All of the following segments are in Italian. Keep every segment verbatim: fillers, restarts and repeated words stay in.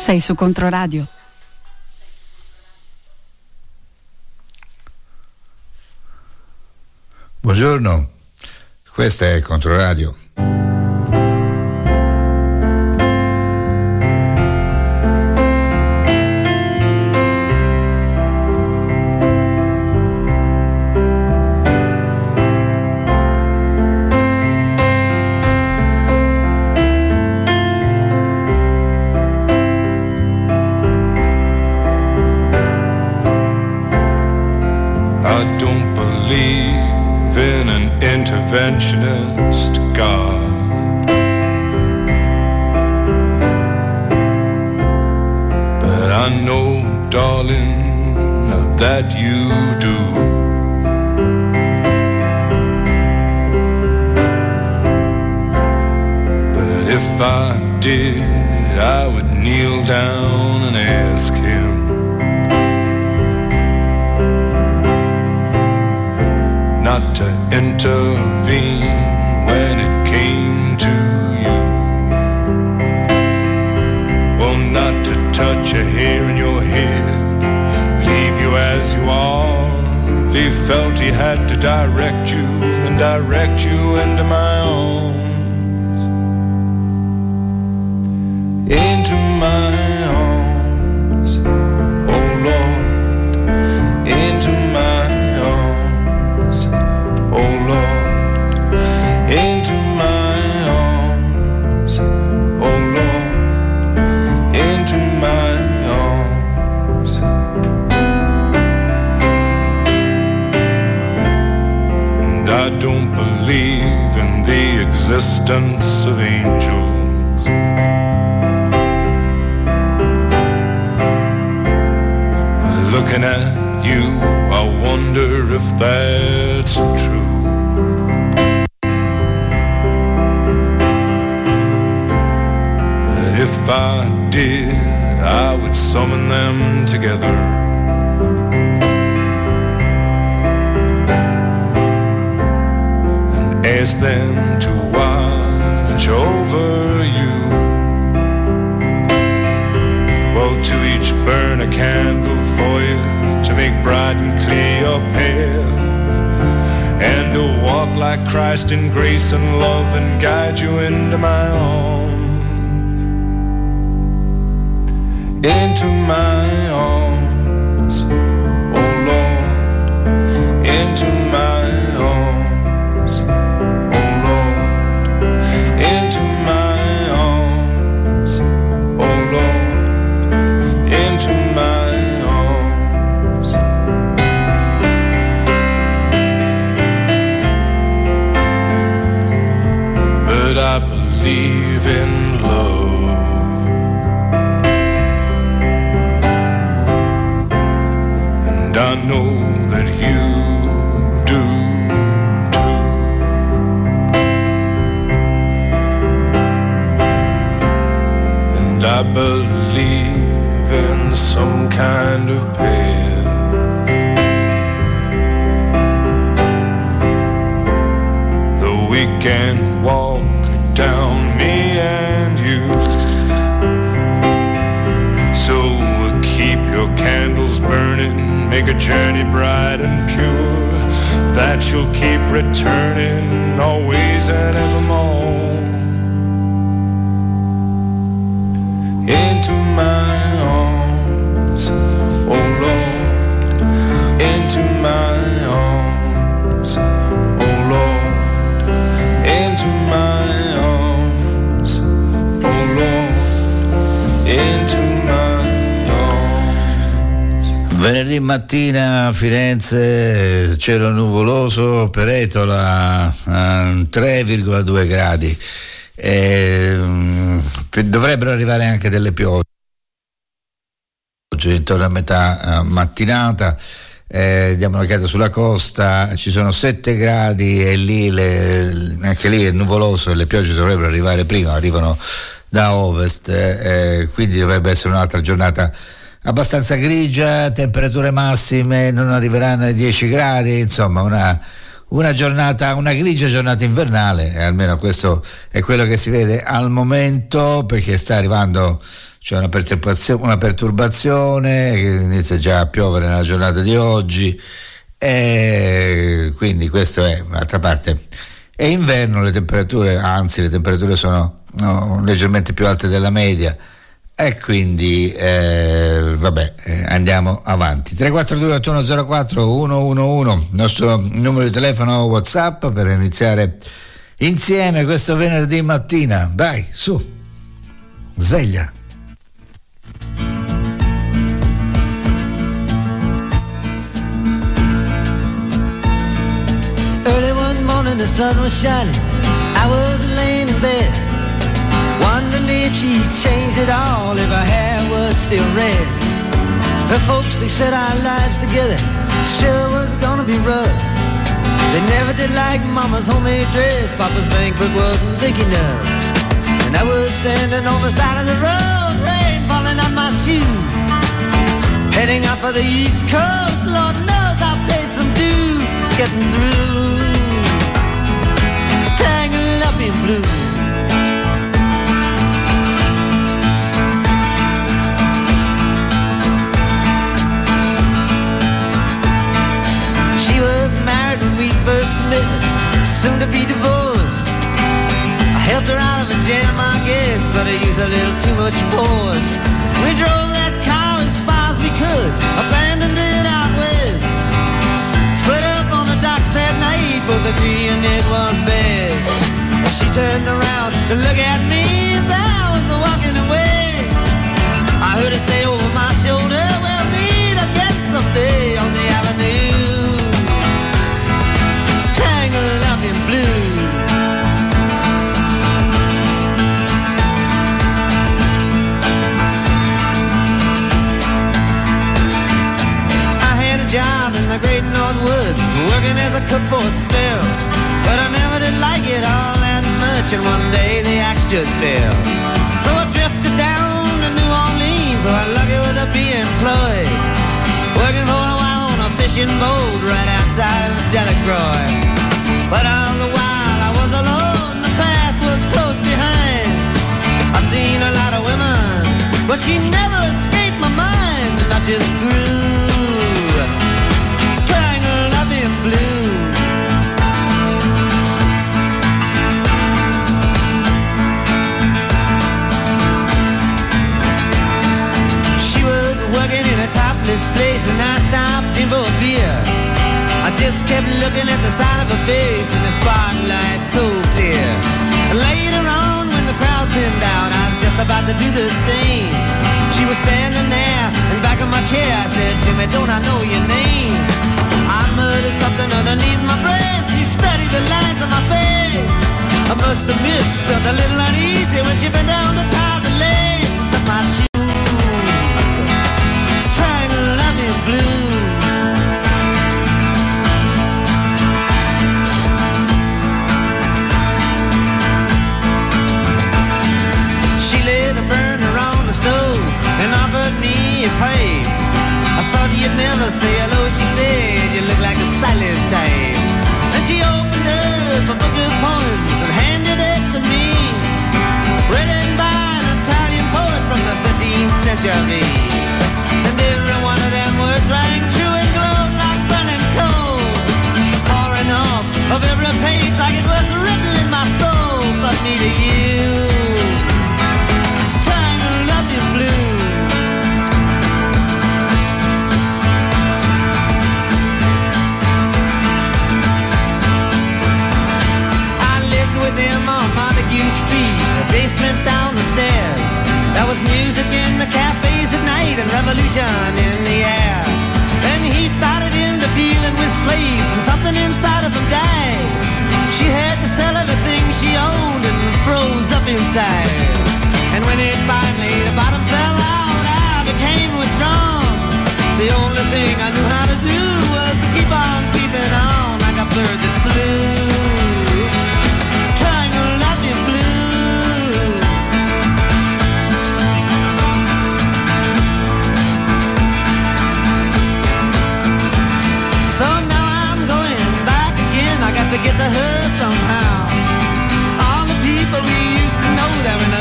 Sei su Controradio. Buongiorno, questa è Controradio. Interventionist God, but I know, darling, that you do. But if I did, I would kneel down and ask him not to intervene when it came to you. Well, not to touch a hair in your head, leave you as you are. If he felt he had to direct you, then direct you into my arms. Into my arms, oh Lord, into my arms, oh Lord, into my arms, oh Lord, into my arms. And I don't believe in the existence of angels, but looking at you, I wonder if that's true. If I did, I would summon them together and ask them to watch over you. Well, to each burn a candle for you, to make bright and clear your path, and to walk like Christ in grace and love and guide you into my arms. Into my arms, oh Lord, into my arms, oh Lord, into my arms, oh Lord, into my arms. But I believe in love, I know that you do too. And I believe in some kind of path that we can walk down, me and you. So keep your candles burning, make a journey bright and pure, that you'll keep returning always and evermore. Into my arms, oh Lord, into my arms, oh Lord, into my arms, oh Lord, into my venerdì mattina a Firenze, cielo nuvoloso, Peretola tre virgola due gradi. E, dovrebbero arrivare anche delle piogge intorno a metà mattinata. Eh, diamo un'occhiata sulla costa, ci sono sette gradi e lì le, anche lì è nuvoloso e le piogge dovrebbero arrivare prima, arrivano da ovest, eh, quindi dovrebbe essere un'altra giornata abbastanza grigia, temperature massime non arriveranno ai dieci gradi, insomma una, una giornata, una grigia giornata invernale, e almeno questo è quello che si vede al momento, perché sta arrivando, c'è una perturbazione, una perturbazione che inizia già a piovere nella giornata di oggi, e quindi questo è un'altra parte. È inverno, le temperature, anzi le temperature sono no, leggermente più alte della media, e quindi eh, vabbè, eh, andiamo avanti. Tre quattro due otto uno zero quattro uno uno uno, il nostro numero di telefono WhatsApp per iniziare insieme questo venerdì mattina. Dai, su, sveglia. Early one morning the sun was shining, I was laying in bed, wondering if she'd changed it all, if her hair was still red. Her folks, they said our lives together sure was gonna be rough. They never did like Mama's homemade dress, Papa's bank book wasn't big enough. And I was standing on the side of the road, rain falling on my shoes, heading out for the East Coast. Lord knows I paid some dues getting through, tangled up in blue. She was married when we first met, soon to be divorced. I helped her out of a jam, I guess, but I used a little too much force. We drove that car as far as we could, abandoned it out west. Split up on the docks at night, both agreeing it was best. And she turned around to look at me as I was walking away. I heard her say over my shoulder, we'll meet again someday on the avenue, tangled up in blue. Job in the great North Woods, working as a cook for a spell, but I never did like it all that much, and one day the axe just fell. So I drifted down to New Orleans, where I'm lucky with a be employed, working for a while on a fishing boat right outside of Delacroix. But all the while I was alone, the past was close behind. I seen a lot of women, but she never escaped my mind, and I just grew blue. She was working in a topless place and I stopped in for a beer. I just kept looking at the side of her face in the spotlight so clear. And later on when the crowd thinned out, I was just about to do the same. She was standing there in back of my chair. I said, Jimmy, don't I know your name? I muttered something underneath my breath. She studied the lines on my face. I must admit, felt a little uneasy when she bent down to tie the laces of my shoes, tangled up in blue. She lit a burner on the stove and offered me a pipe. I thought you'd never say hello, she said, you look like a silent type. And she opened up a book of poems and handed it to me, written by an Italian poet from the thirteenth century. And every one of them words rang true and glowed like burning coal, pouring off of every page like it was written in my soul. From me to you, tangled up in blue. With him on Montague Street, a basement down the stairs. There was music in the cafes at night and revolution in the air. Then he started into dealing with slaves and something inside of him died. She had to sell everything she owned and froze up inside. And when it finally, the bottom fell out, I became withdrawn. The only thing I knew how to do was to keep on keeping on like a bird that flew. To get to her somehow. All the people we used to know, there were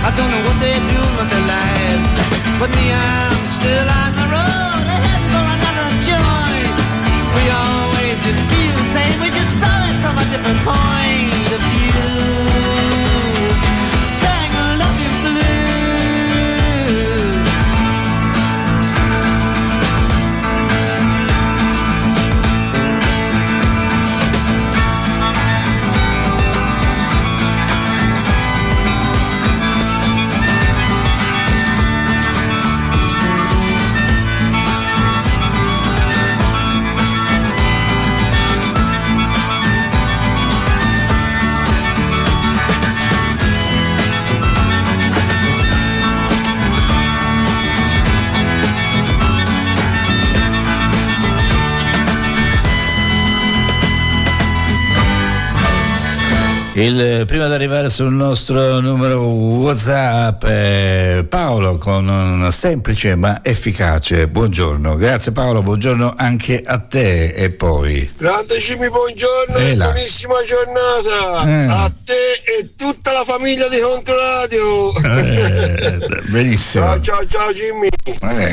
I don't know what they're doing with their lives, but me, I'm still on the road ahead for another joint. We always did feel the same, we just saw it from a different point of view. Tangled up in blue. Il primo ad arrivare sul nostro numero WhatsApp è Paolo con un semplice ma efficace buongiorno. Grazie Paolo, buongiorno anche a te. E poi grande Jimmy, buongiorno e buonissima giornata eh. a te e tutta la famiglia di Controradio. Eh, benissimo. Ciao ciao ciao Jimmy. Eh.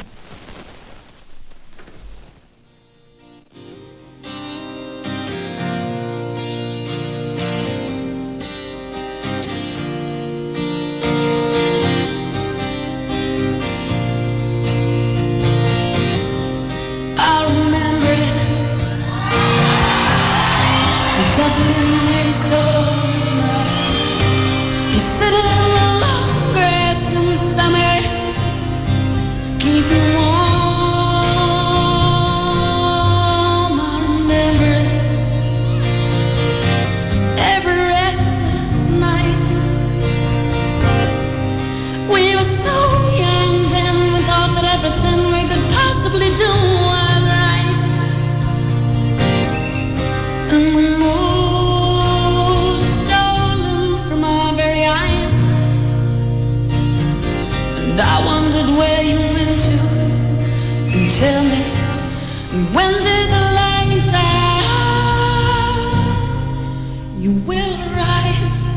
Tell me, when did the light die? You will rise,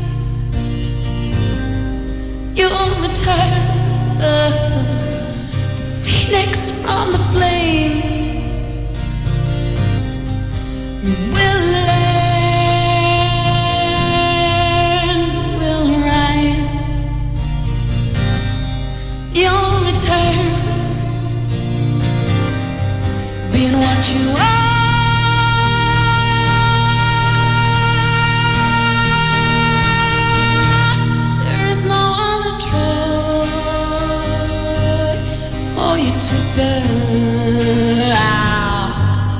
you'll return, the phoenix from the flame. You will learn, will rise, you'll return. Being what you are, there is no other try for you to burn out.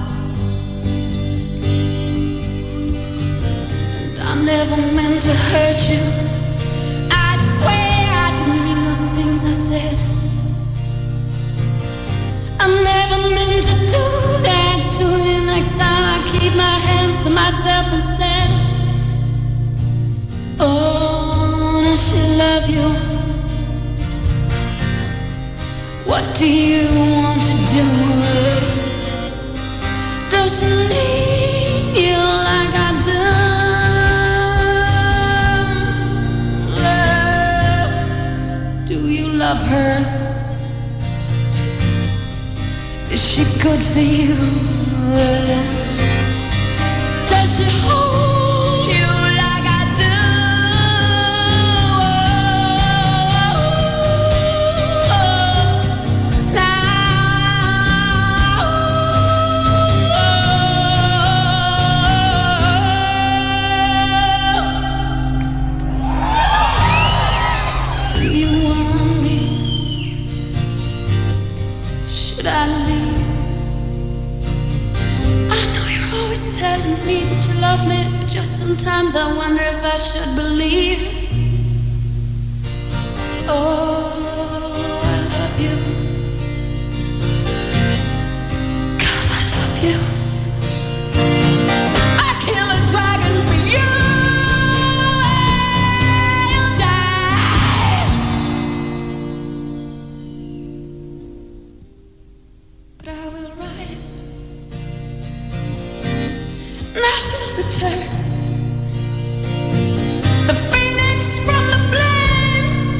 And I never meant to hurt you. I swear I didn't mean those things I said. I never meant to do that to you. Next time I keep my hands to myself instead. Oh, does she love you? What do you want to do? Does she need you like I do? Love, do you love her? Is she good for you? Does she hold you like I do? Do you want me? Should I leave? Telling me that you love me, but just sometimes I wonder if I should believe. Oh, I love you. God, I love you. I kill a dragon for you. You'll die, but I will rise. I will return, the phoenix from the flame.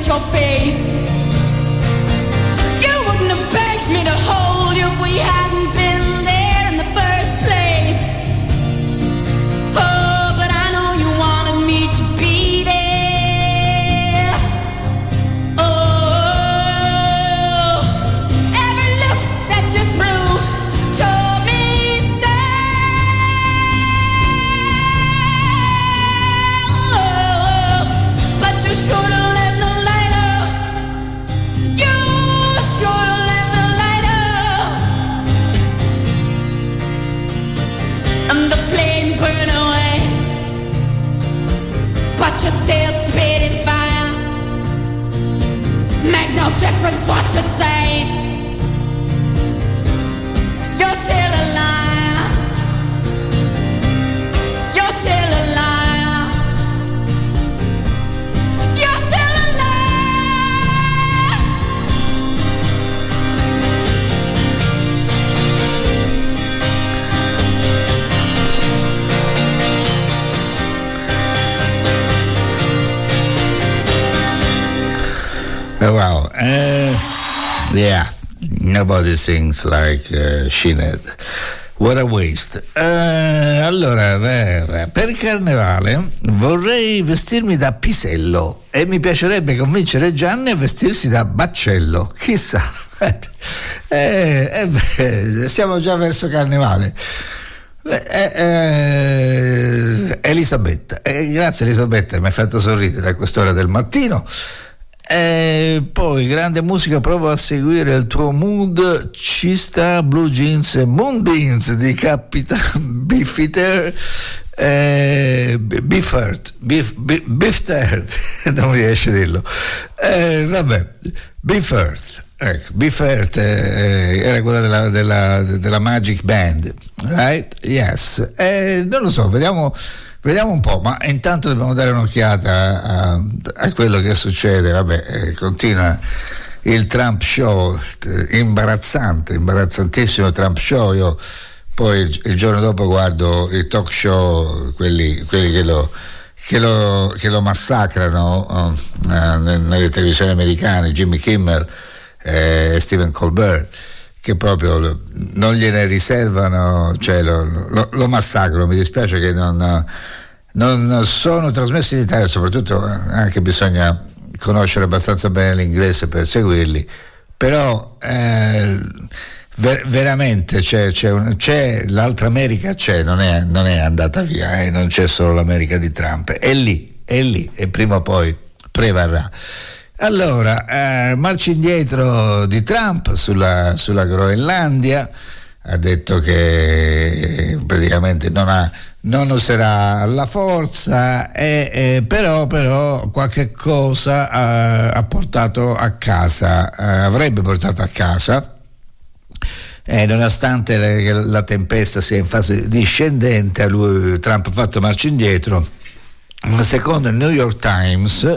kissed your face. You wouldn't have begged me to hold you if we hadn't been there in the first place. Oh, but I know you wanted me to be there. Oh, every look that you threw told me so. Oh, but you should have left the light up. You should have left the light up. And the flame burned away, but you still spit in fire. Make no difference what you say. You're still a liar. You're still a liar. You're still a liar. Oh, wow. Uh, yeah, nobody sings like uh, Sinead. What a waste. Uh, allora, eh, per il carnevale vorrei vestirmi da pisello e mi piacerebbe convincere Gianni a vestirsi da baccello. Chissà. eh, eh, beh, siamo già verso carnevale. Eh, eh, Elisabetta, eh, grazie Elisabetta, mi hai fatto sorridere a quest'ora del mattino. E poi grande musica, provo a seguire il tuo mood, ci sta Blue Jeans e Moonbeams di Capitan Beefeater, eh, Beefheart, Beef, Beef, Beefheart, non riesce a dirlo, eh, vabbè, Beefheart, ecco, Beefheart eh, era quella della, della, della Magic Band, right? Yes, eh, non lo so, vediamo Vediamo un po', ma intanto dobbiamo dare un'occhiata a, a quello che succede. Vabbè, eh, continua il Trump Show, eh, imbarazzante, imbarazzantissimo Trump Show. Io poi il, il giorno dopo guardo i talk show, quelli, quelli che, lo, che, lo, che lo massacrano uh, uh, nelle televisioni americane, Jimmy Kimmel e eh, Stephen Colbert, che proprio non gliene riservano, cioè lo, lo, lo massacrano. Mi dispiace che non, non sono trasmessi in Italia, soprattutto anche bisogna conoscere abbastanza bene l'inglese per seguirli, però eh, ver- veramente c'è, c'è, un, c'è l'altra America, c'è, non è, non è andata via, eh, non c'è solo l'America di Trump, è lì, è lì e prima o poi prevarrà. Allora, eh, marcia indietro di Trump sulla, sulla Groenlandia, ha detto che praticamente non, ha, non userà la forza, e, e però, però qualche cosa ha, ha portato a casa, eh, avrebbe portato a casa, eh, nonostante le, la tempesta sia in fase discendente, a lui Trump ha fatto marcia indietro. Secondo il New York Times,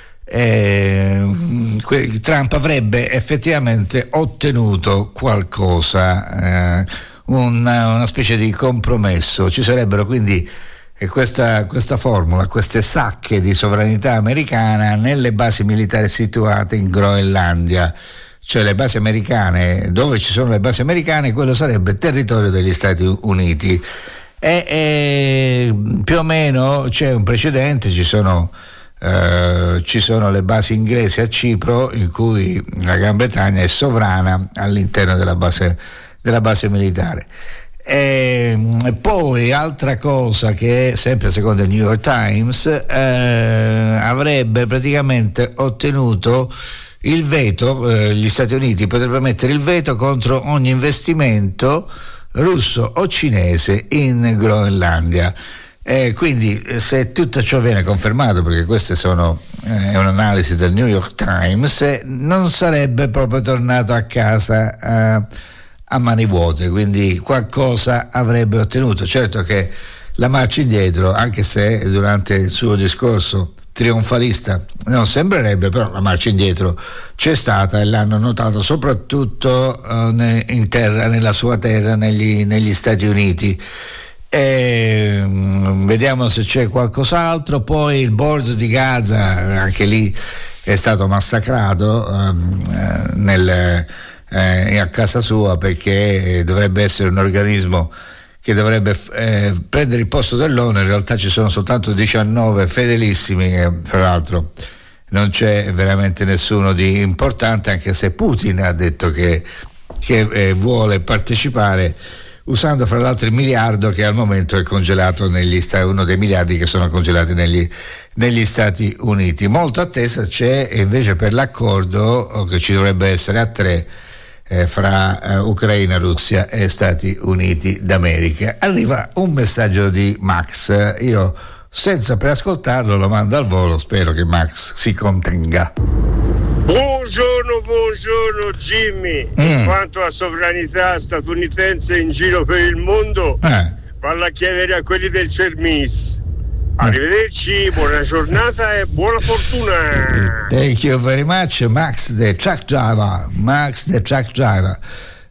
Eh, Trump avrebbe effettivamente ottenuto qualcosa, eh, una, una specie di compromesso. Ci sarebbero quindi eh, questa, questa formula, queste sacche di sovranità americana nelle basi militari situate in Groenlandia, cioè le basi americane, dove ci sono le basi americane, quello sarebbe territorio degli Stati Uniti. E, e più o meno c'è un precedente, ci sono Uh, ci sono le basi inglesi a Cipro, in cui la Gran Bretagna è sovrana all'interno della base, della base militare. E, e poi altra cosa che sempre secondo il New York Times uh, avrebbe praticamente ottenuto il veto, uh, gli Stati Uniti potrebbero mettere il veto contro ogni investimento russo o cinese in Groenlandia. Eh, quindi se tutto ciò viene confermato, perché queste sono eh, è un'analisi del New York Times, eh, non sarebbe proprio tornato a casa eh, a mani vuote, quindi qualcosa avrebbe ottenuto. Certo che la marcia indietro, anche se durante il suo discorso trionfalista non sembrerebbe, però la marcia indietro c'è stata e l'hanno notato soprattutto eh, in terra, nella sua terra, negli, negli Stati Uniti. E, um, vediamo se c'è qualcos'altro. Poi il board di Gaza, anche lì è stato massacrato ehm, nel, eh, a casa sua, perché dovrebbe essere un organismo che dovrebbe eh, prendere il posto dell'ONU. In realtà ci sono soltanto diciannove fedelissimi, e fra l'altro non c'è veramente nessuno di importante, anche se Putin ha detto che, che eh, vuole partecipare, usando fra l'altro il miliardo che al momento è congelato negli Stati, uno dei miliardi che sono congelati negli, negli Stati Uniti. Molta attesa c'è invece per l'accordo che ci dovrebbe essere a tre eh, fra eh, Ucraina, Russia e Stati Uniti d'America. Arriva un messaggio di Max, io senza preascoltarlo lo mando al volo, spero che Max si contenga. Buongiorno, buongiorno Jimmy. Mm. In quanto a sovranità statunitense in giro per il mondo, eh. valla a chiedere a quelli del Cermis. Arrivederci, buona giornata e buona fortuna. Thank you very much, Max the truck driver. Max the truck driver.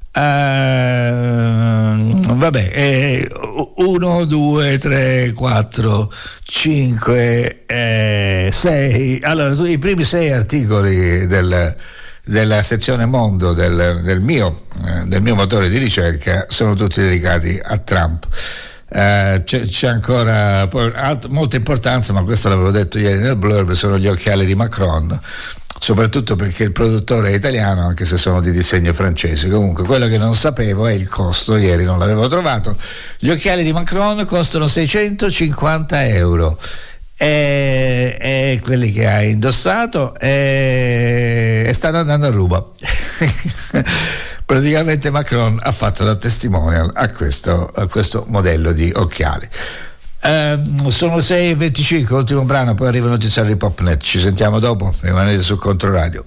Uh, vabbè, eh, uno, due, tre, quattro, cinque, sei. Allora, i primi sei articoli del, della sezione mondo del, del, mio, eh, del mio motore di ricerca sono tutti dedicati a Trump. Uh, c'è, c'è ancora poi, alt, molta importanza, ma questo l'avevo detto ieri nel blurb, sono gli occhiali di Macron, soprattutto perché il produttore è italiano, anche se sono di disegno francese. Comunque quello che non sapevo è il costo, ieri non l'avevo trovato. Gli occhiali di Macron costano seicentocinquanta euro e, e quelli che hai indossato e, e stanno andando a ruba. Praticamente Macron ha fatto da testimonial a questo, a questo modello di occhiali. Uh, sono sei e venticinque, ultimo brano, poi arriva il notiziario di Popnet. Ci sentiamo dopo, rimanete su Controradio.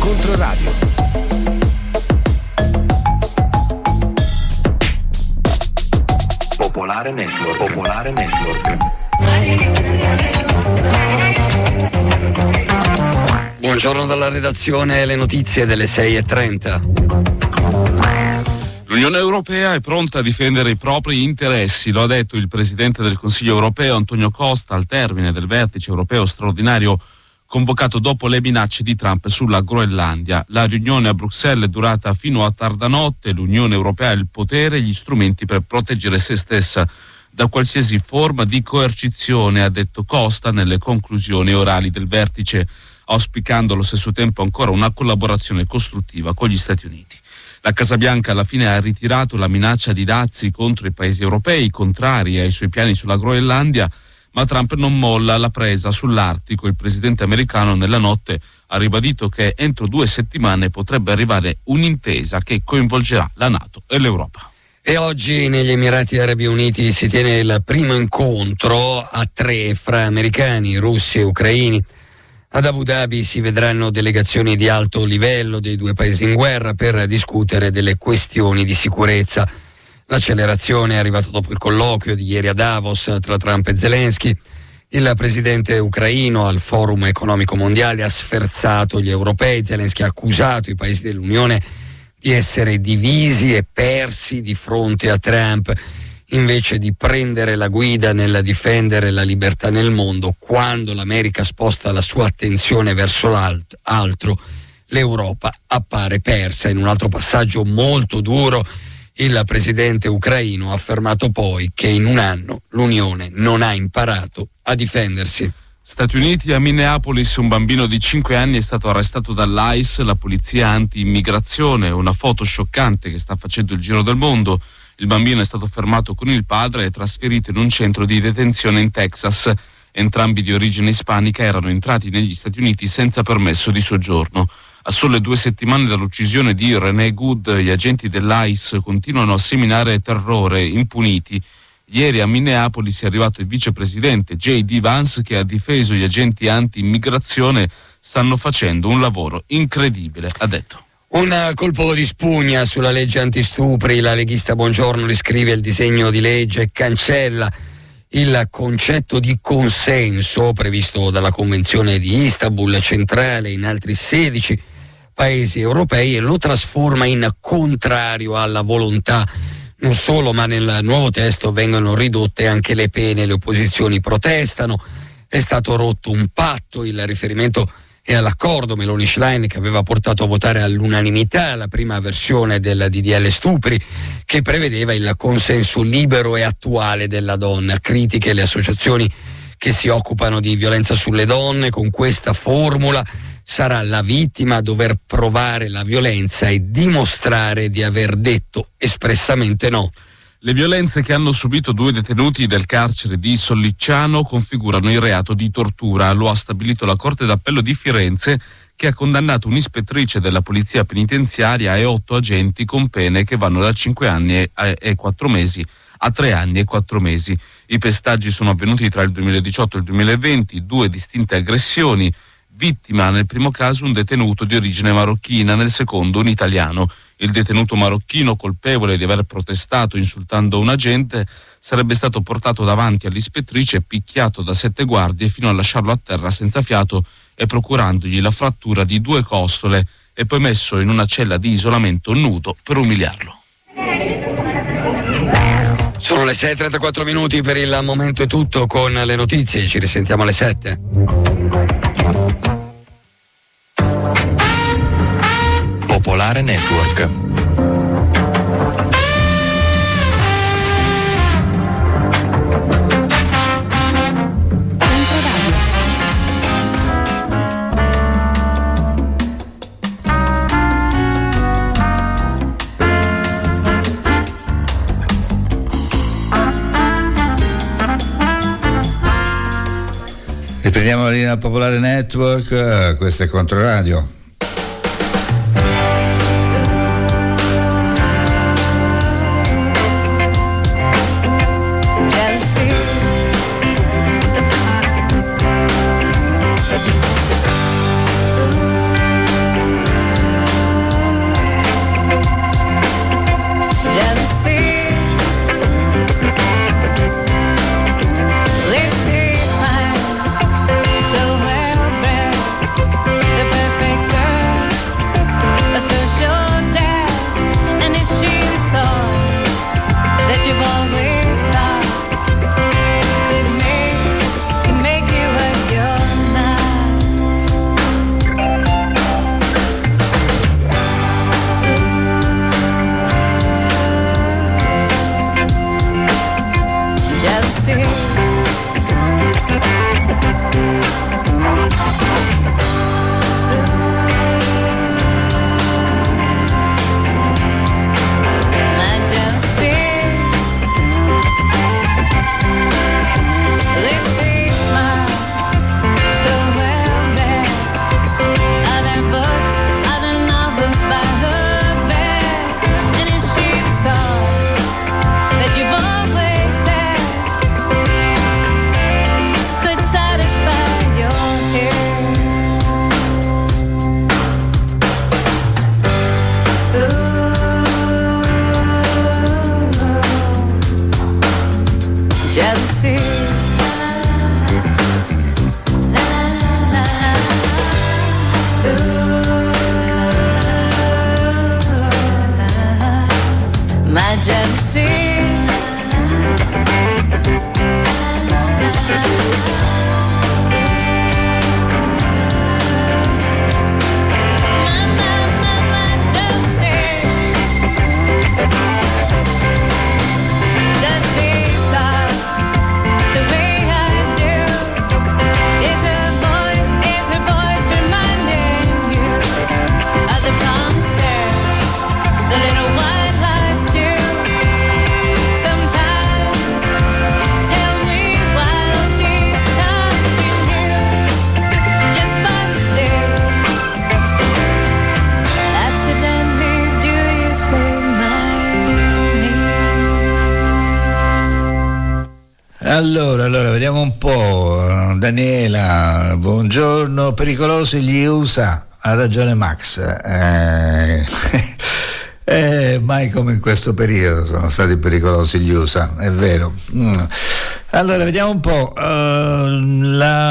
Controradio. Popolare Network. Popolare Network. Buongiorno dalla redazione, le notizie delle sei e trenta. L'Unione Europea è pronta a difendere i propri interessi, lo ha detto il Presidente del Consiglio Europeo Antonio Costa al termine del vertice europeo straordinario convocato dopo le minacce di Trump sulla Groenlandia. La riunione a Bruxelles è durata fino a tarda notte, l'Unione Europea ha il potere e gli strumenti per proteggere se stessa da qualsiasi forma di coercizione, ha detto Costa nelle conclusioni orali del vertice, auspicando allo stesso tempo ancora una collaborazione costruttiva con gli Stati Uniti. La Casa Bianca alla fine ha ritirato la minaccia di dazi contro i paesi europei contrari ai suoi piani sulla Groenlandia, ma Trump non molla la presa sull'Artico. Il presidente americano nella notte ha ribadito che entro due settimane potrebbe arrivare un'intesa che coinvolgerà la NATO e l'Europa. E oggi negli Emirati Arabi Uniti si tiene il primo incontro a tre fra americani, russi e ucraini. Ad Abu Dhabi si vedranno delegazioni di alto livello dei due paesi in guerra per discutere delle questioni di sicurezza. L'accelerazione è arrivata dopo il colloquio di ieri a Davos tra Trump e Zelensky. Il presidente ucraino al Forum Economico Mondiale ha sferzato gli europei. Zelensky ha accusato i paesi dell'Unione di essere divisi e persi di fronte a Trump, invece di prendere la guida nel difendere la libertà nel mondo. Quando l'America sposta la sua attenzione verso l'altro, l'Europa appare persa. In un altro passaggio molto duro, il presidente ucraino ha affermato poi che in un anno l'Unione non ha imparato a difendersi. Stati Uniti, a Minneapolis un bambino di cinque anni è stato arrestato dall'I C E, la polizia anti-immigrazione. Una foto scioccante che sta facendo il giro del mondo. Il bambino è stato fermato con il padre e trasferito in un centro di detenzione in Texas. Entrambi di origine ispanica erano entrati negli Stati Uniti senza permesso di soggiorno. A sole due settimane dall'uccisione di René Good, gli agenti dell'I C E continuano a seminare terrore impuniti. Ieri a Minneapolis è arrivato il vicepresidente J D Vance, che ha difeso gli agenti anti-immigrazione. Stanno facendo un lavoro incredibile, ha detto. Un colpo di spugna sulla legge antistupri. La leghista Buongiorno riscrive il disegno di legge e cancella il concetto di consenso previsto dalla Convenzione di Istanbul, centrale in altri sedici paesi europei, e lo trasforma in contrario alla volontà. Non solo, ma nel nuovo testo vengono ridotte anche le pene, le opposizioni protestano, è stato rotto un patto, il riferimento è all'accordo Meloni-Schlein che aveva portato a votare all'unanimità la prima versione del D D L stupri, che prevedeva il consenso libero e attuale della donna. Critiche le associazioni che si occupano di violenza sulle donne. Con questa formula sarà la vittima a dover provare la violenza e dimostrare di aver detto espressamente no. Le violenze che hanno subito due detenuti del carcere di Sollicciano configurano il reato di tortura. Lo ha stabilito la Corte d'Appello di Firenze, che ha condannato un'ispettrice della polizia penitenziaria e otto agenti con pene che vanno da cinque anni e quattro mesi a tre anni e quattro mesi. I pestaggi sono avvenuti tra il duemiladiciotto e il duemilaventi, due distinte aggressioni. Vittima nel primo caso un detenuto di origine marocchina, nel secondo un italiano. Il detenuto marocchino, colpevole di aver protestato insultando un agente, sarebbe stato portato davanti all'ispettrice e picchiato da sette guardie fino a lasciarlo a terra senza fiato e procurandogli la frattura di due costole, e poi messo in una cella di isolamento nudo per umiliarlo. Sono le sei e trentaquattro minuti, per il momento è tutto con le notizie, ci risentiamo alle sette. Popolare Network. Riprendiamo la linea Popolare Network, questo è Controradio. My jealousy. Allora, allora, vediamo un po'. Daniela, buongiorno. Pericolosi gli U S A, ha ragione Max. Eh, eh, mai come in questo periodo sono stati pericolosi gli U S A, è vero. Mm. Allora, vediamo un po'. Uh,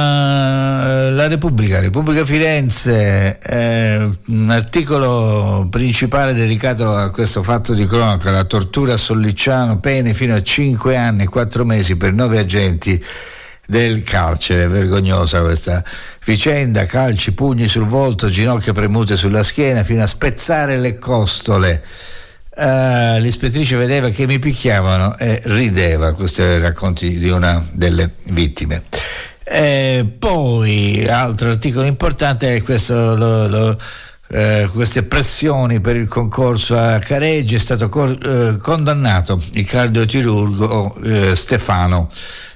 la, la Repubblica, Repubblica Firenze, eh, un articolo principale dedicato a questo fatto di cronaca, la tortura a Sollicciano, pene fino a cinque anni e quattro mesi per nove agenti del carcere. Vergognosa questa vicenda, calci, pugni sul volto, ginocchia premute sulla schiena fino a spezzare le costole. Uh, l'ispettrice vedeva che mi picchiavano e rideva. Questi sono i racconti di una delle vittime. E poi altro articolo importante è questo, lo, lo, eh, queste pressioni per il concorso a Careggi. È stato cor- eh, condannato il cardiochirurgo eh, Stefano,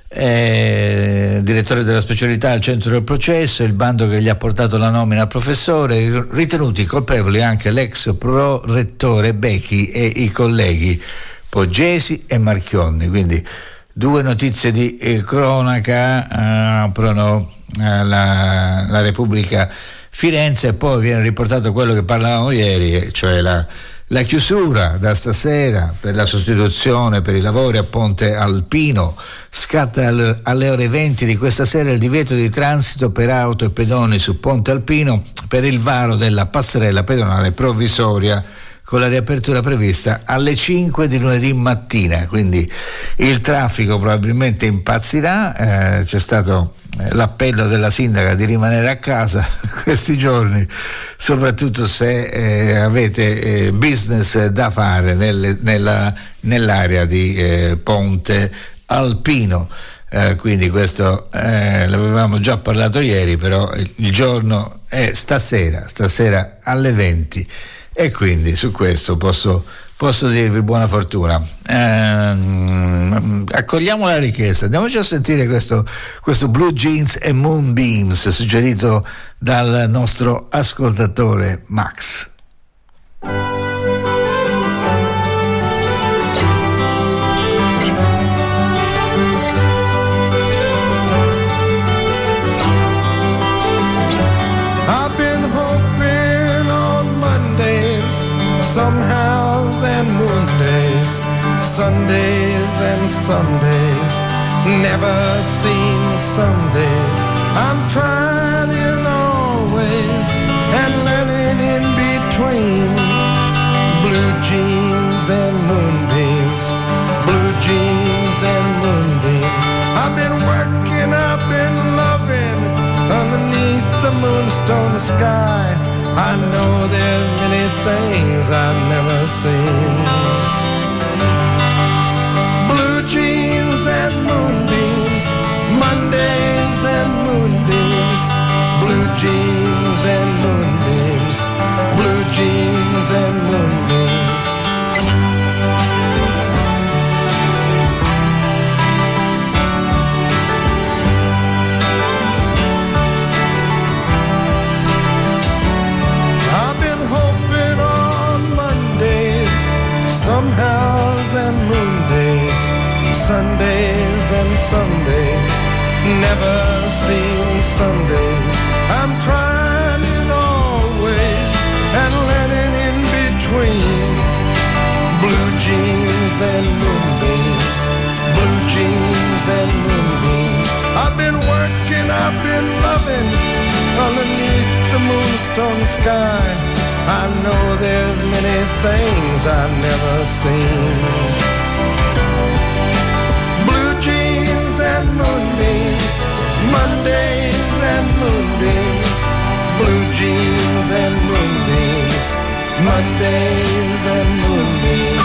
Eh, direttore della specialità al centro del processo. Il bando che gli ha portato la nomina a professore, ritenuti colpevoli anche l'ex prorettore Becchi e i colleghi Poggesi e Marchionne. Quindi due notizie di eh, cronaca eh, aprono eh, la, la Repubblica Firenze. E poi viene riportato quello che parlavamo ieri, cioè la La chiusura da stasera per la sostituzione per i lavori a Ponte Alpino. Scatta al, alle ore venti di questa sera il divieto di transito per auto e pedoni su Ponte Alpino per il varo della passerella pedonale provvisoria, con la riapertura prevista alle cinque di lunedì mattina. Quindi il traffico probabilmente impazzirà. Eh, c'è stato l'appello della sindaca di rimanere a casa questi giorni, soprattutto se eh, avete eh, business da fare nelle, nella, nell'area di eh, Ponte Alpino. Eh, quindi questo eh, l'avevamo già parlato ieri, però il, il giorno è stasera, stasera alle venti, e quindi su questo posso Posso dirvi buona fortuna. Eh, accogliamo la richiesta, andiamoci a sentire questo, questo Blue Jeans e Moonbeams suggerito dal nostro ascoltatore Max. I've been hoping on Mondays, somehows and moon days, Sundays and Sundays, never seen some days. I'm trying always and learning in between. Blue jeans and moonbeams, blue jeans and moonbeams. I've been working, I've been loving underneath the moonstone sky. I know there's many things I've never seen. Blue jeans and moonbeams, Mondays and moonbeams, blue jeans and moonbeams, blue jeans and moonbeams. Somehows and moon days, Sundays and Sundays, never seen Sundays. I'm trying always and letting in between. Blue jeans and moonbeams, blue jeans and moonbeams. I've been working, I've been loving underneath the moonstone sky. I know there's many things I've never seen. Blue jeans and moonbeams, Mondays and moonbeams. Blue jeans and moonbeams, Mondays and moonbeams.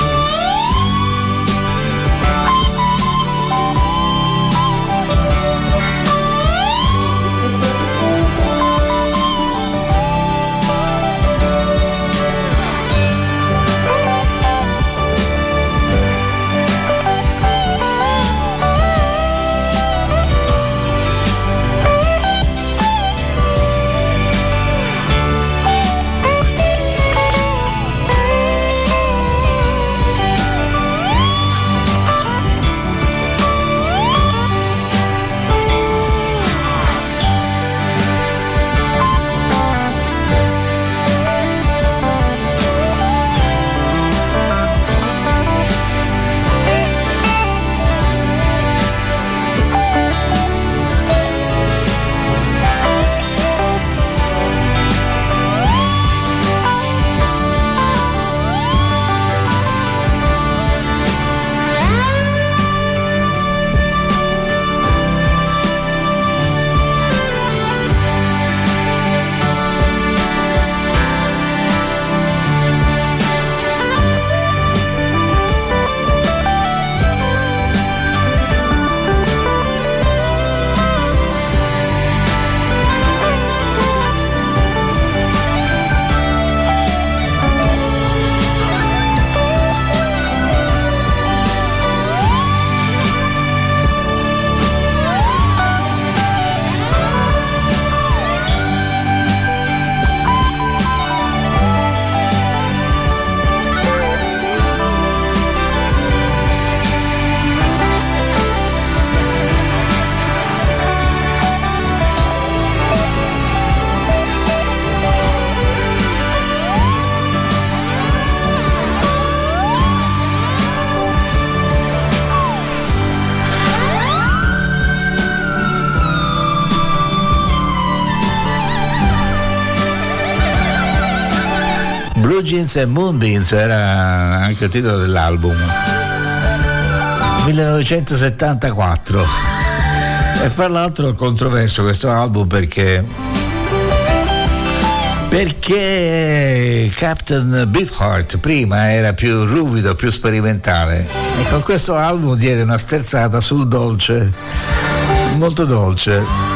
Blue Jeans e Moonbeams era anche il titolo dell'album, millenovecentosettantaquattro. E fra l'altro è controverso questo album perché perché Captain Beefheart prima era più ruvido, più sperimentale, e con questo album diede una sterzata sul dolce, molto dolce.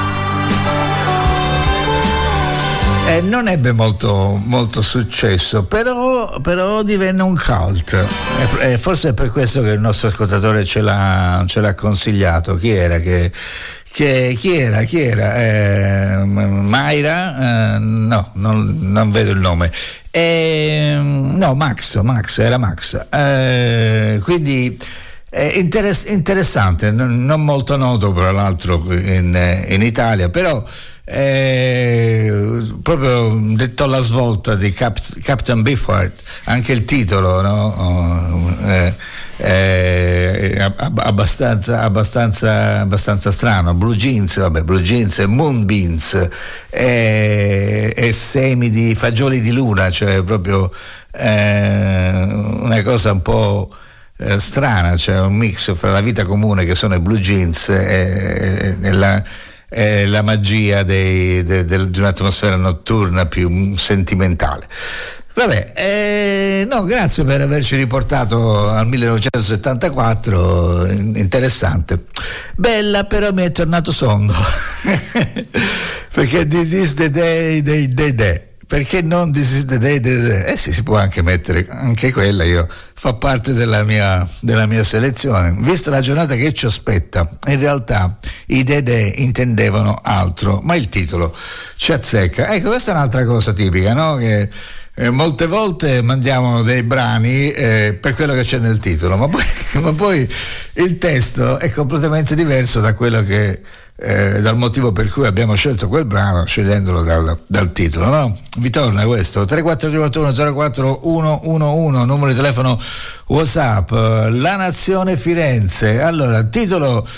E non ebbe molto, molto successo, però, però divenne un cult, e, e forse è per questo che il nostro ascoltatore ce l'ha, ce l'ha consigliato. Chi era che, che chi era chi era eh, Mayra, eh, no, non, non vedo il nome, eh, no Max Max era Max, eh, quindi è interess- interessante, non, non molto noto tra l'altro in, in Italia, però Eh, proprio detto alla svolta di Cap- Captain Beefheart, anche il titolo, no? eh, eh, abbastanza, abbastanza, abbastanza strano. Blue Jeans, vabbè, Blue Jeans e Moonbeams e, e semi di fagioli di luna, cioè proprio eh, una cosa un po' eh, strana, cioè un mix fra la vita comune che sono i Blue Jeans e, e la è la magia dei, de, de, di un'atmosfera notturna più sentimentale. Vabbè, eh, no, grazie per averci riportato al millenovecentosettantaquattro, interessante. Bella, però mi è tornato sonno perché This is the day, day, day, day. Perché non This is the day, day, day? Eh sì, si può anche mettere anche quella, io fa parte della mia, della mia selezione. Vista la giornata che ci aspetta, in realtà i Dede intendevano altro, ma il titolo ci azzecca. Ecco, questa è un'altra cosa tipica, no? Che eh, molte volte mandiamo dei brani eh, per quello che c'è nel titolo, ma poi, ma poi il testo è completamente diverso da quello che Eh, dal motivo per cui abbiamo scelto quel brano, scegliendolo dal, dal titolo, no? Vi torna questo tre quattro tre uno zero quattro uno uno uno, numero di telefono WhatsApp. La Nazione Firenze. Allora, titolo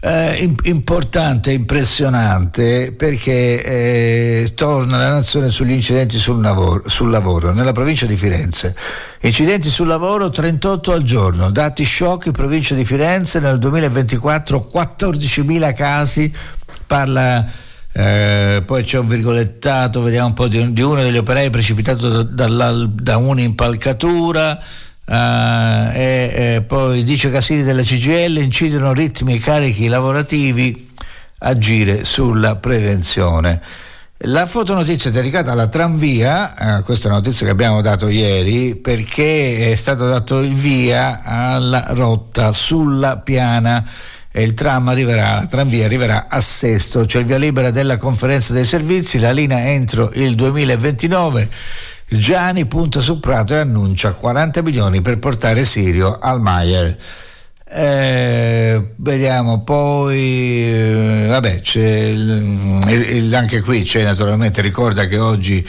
Eh, importante, impressionante, perché eh, torna la nazione sugli incidenti sul lavoro, sul lavoro nella provincia di Firenze. Incidenti sul lavoro trentotto al giorno, dati shock in provincia di Firenze nel duemilaventiquattro, quattordicimila casi, parla eh, poi c'è un virgolettato, vediamo un po' di, di uno degli operai precipitato da, da, da un'impalcatura. Uh, e, e poi dice Casini della C G I L, incidono ritmi e carichi lavorativi, agire sulla prevenzione. La fotonotizia è dedicata alla tranvia, uh, questa è una notizia che abbiamo dato ieri, perché è stato dato il via alla rotta sulla Piana e il tram arriverà, la tranvia arriverà a Sesto, c'è il via libera della conferenza dei servizi, la linea entro il duemilaventinove. Gianni punta su Prato e annuncia quaranta milioni per portare Sirio al Maier. Eh, vediamo poi, eh, vabbè, c'è il, il, anche qui c'è naturalmente, ricorda che oggi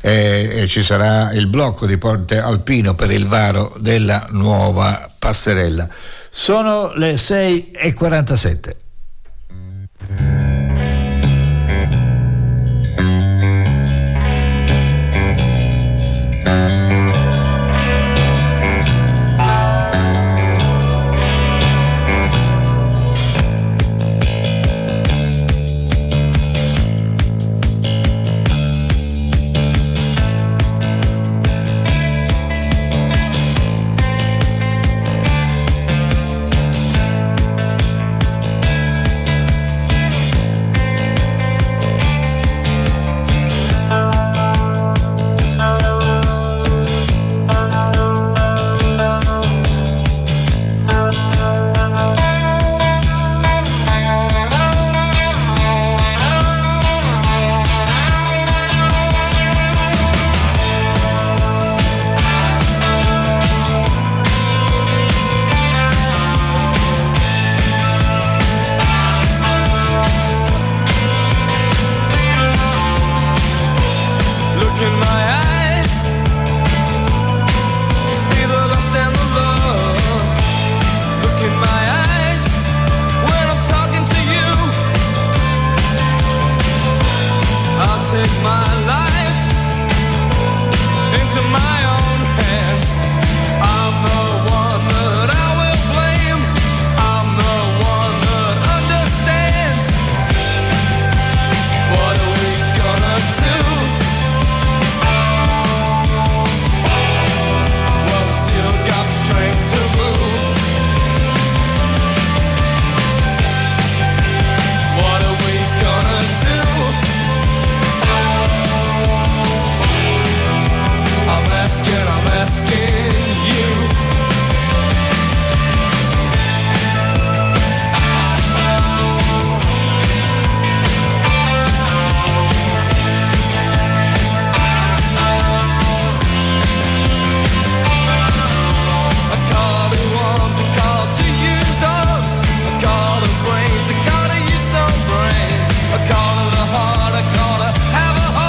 eh, ci sarà il blocco di Ponte Alpino per il varo della nuova passerella. Sono le sei e quarantasette.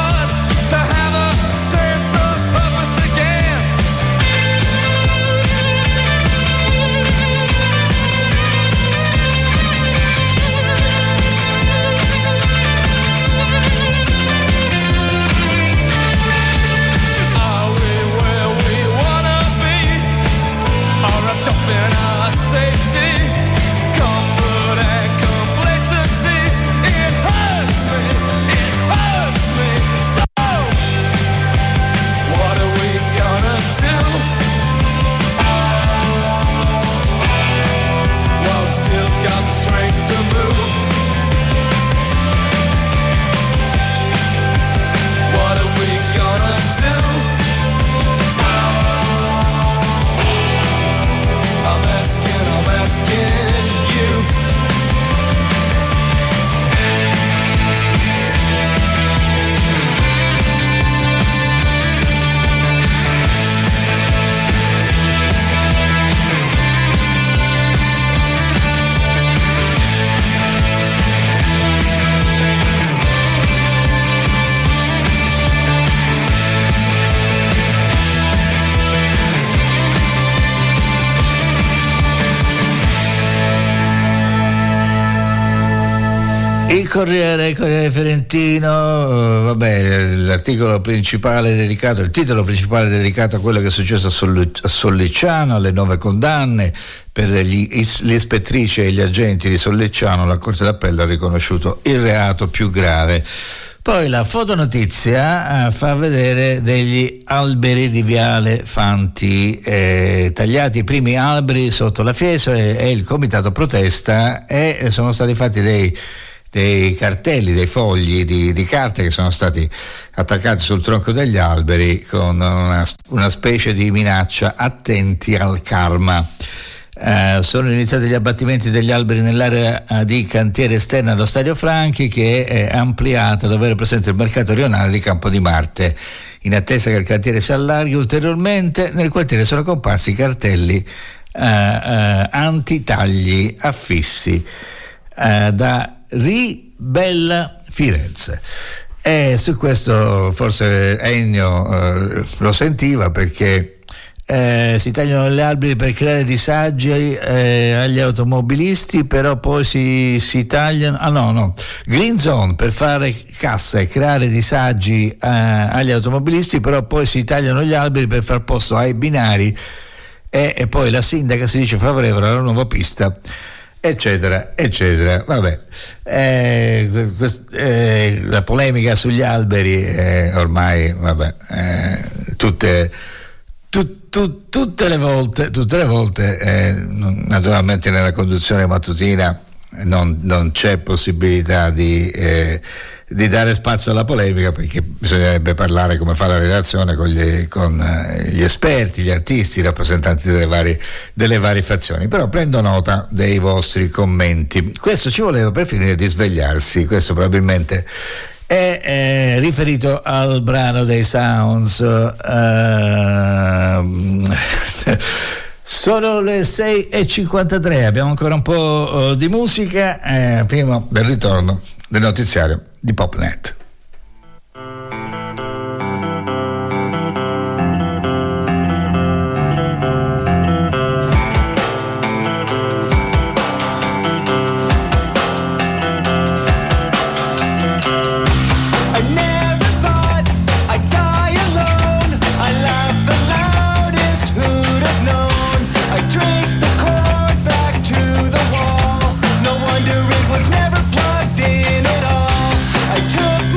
To have a sense of purpose again. Il Corriere, il Corriere Fiorentino, vabbè, l'articolo principale dedicato, il titolo principale dedicato a quello che è successo a, Sollu- a Sollicciano, alle nuove condanne per gli, le ispettrici e gli agenti di Sollicciano. La Corte d'Appello ha riconosciuto il reato più grave. Poi la fotonotizia eh, fa vedere degli alberi di Viale Fanti, eh, tagliati i primi alberi sotto la Fiesole e, e il comitato protesta, e sono stati fatti dei, dei cartelli, dei fogli di, di carta che sono stati attaccati sul tronco degli alberi con una, una specie di minaccia: attenti al karma. Uh, sono iniziati gli abbattimenti degli alberi nell'area uh, di cantiere esterna allo Stadio Franchi, che è ampliata dove era presente il mercato rionale di Campo di Marte. In attesa che il cantiere si allarghi ulteriormente, nel quartiere sono comparsi cartelli uh, uh, anti-tagli affissi uh, da Ribella Firenze. E su questo forse Ennio uh, lo sentiva, perché Eh, si tagliano gli alberi per creare disagi eh, agli automobilisti, però poi si, si tagliano ah no no green zone per fare cassa e creare disagi eh, agli automobilisti, però poi si tagliano gli alberi per far posto ai binari, e, e poi la sindaca si dice favorevole alla nuova pista, eccetera eccetera. Vabbè, eh, quest, eh, la polemica sugli alberi eh, ormai vabbè eh, tutte Tu, tu, tutte le volte, tutte le volte eh, naturalmente nella conduzione mattutina non, non c'è possibilità di, eh, di dare spazio alla polemica, perché bisognerebbe parlare, come fa la redazione, con gli, con, eh, gli esperti, gli artisti, i rappresentanti delle varie, delle varie fazioni. Però prendo nota dei vostri commenti. Questo ci voleva per finire di svegliarsi, questo probabilmente è eh, riferito al brano dei Sounds. Uh, sono le sei e cinquantatré, abbiamo ancora un po' uh, di musica eh, prima del ritorno del notiziario di Popnet. Was never plugged in at all. I took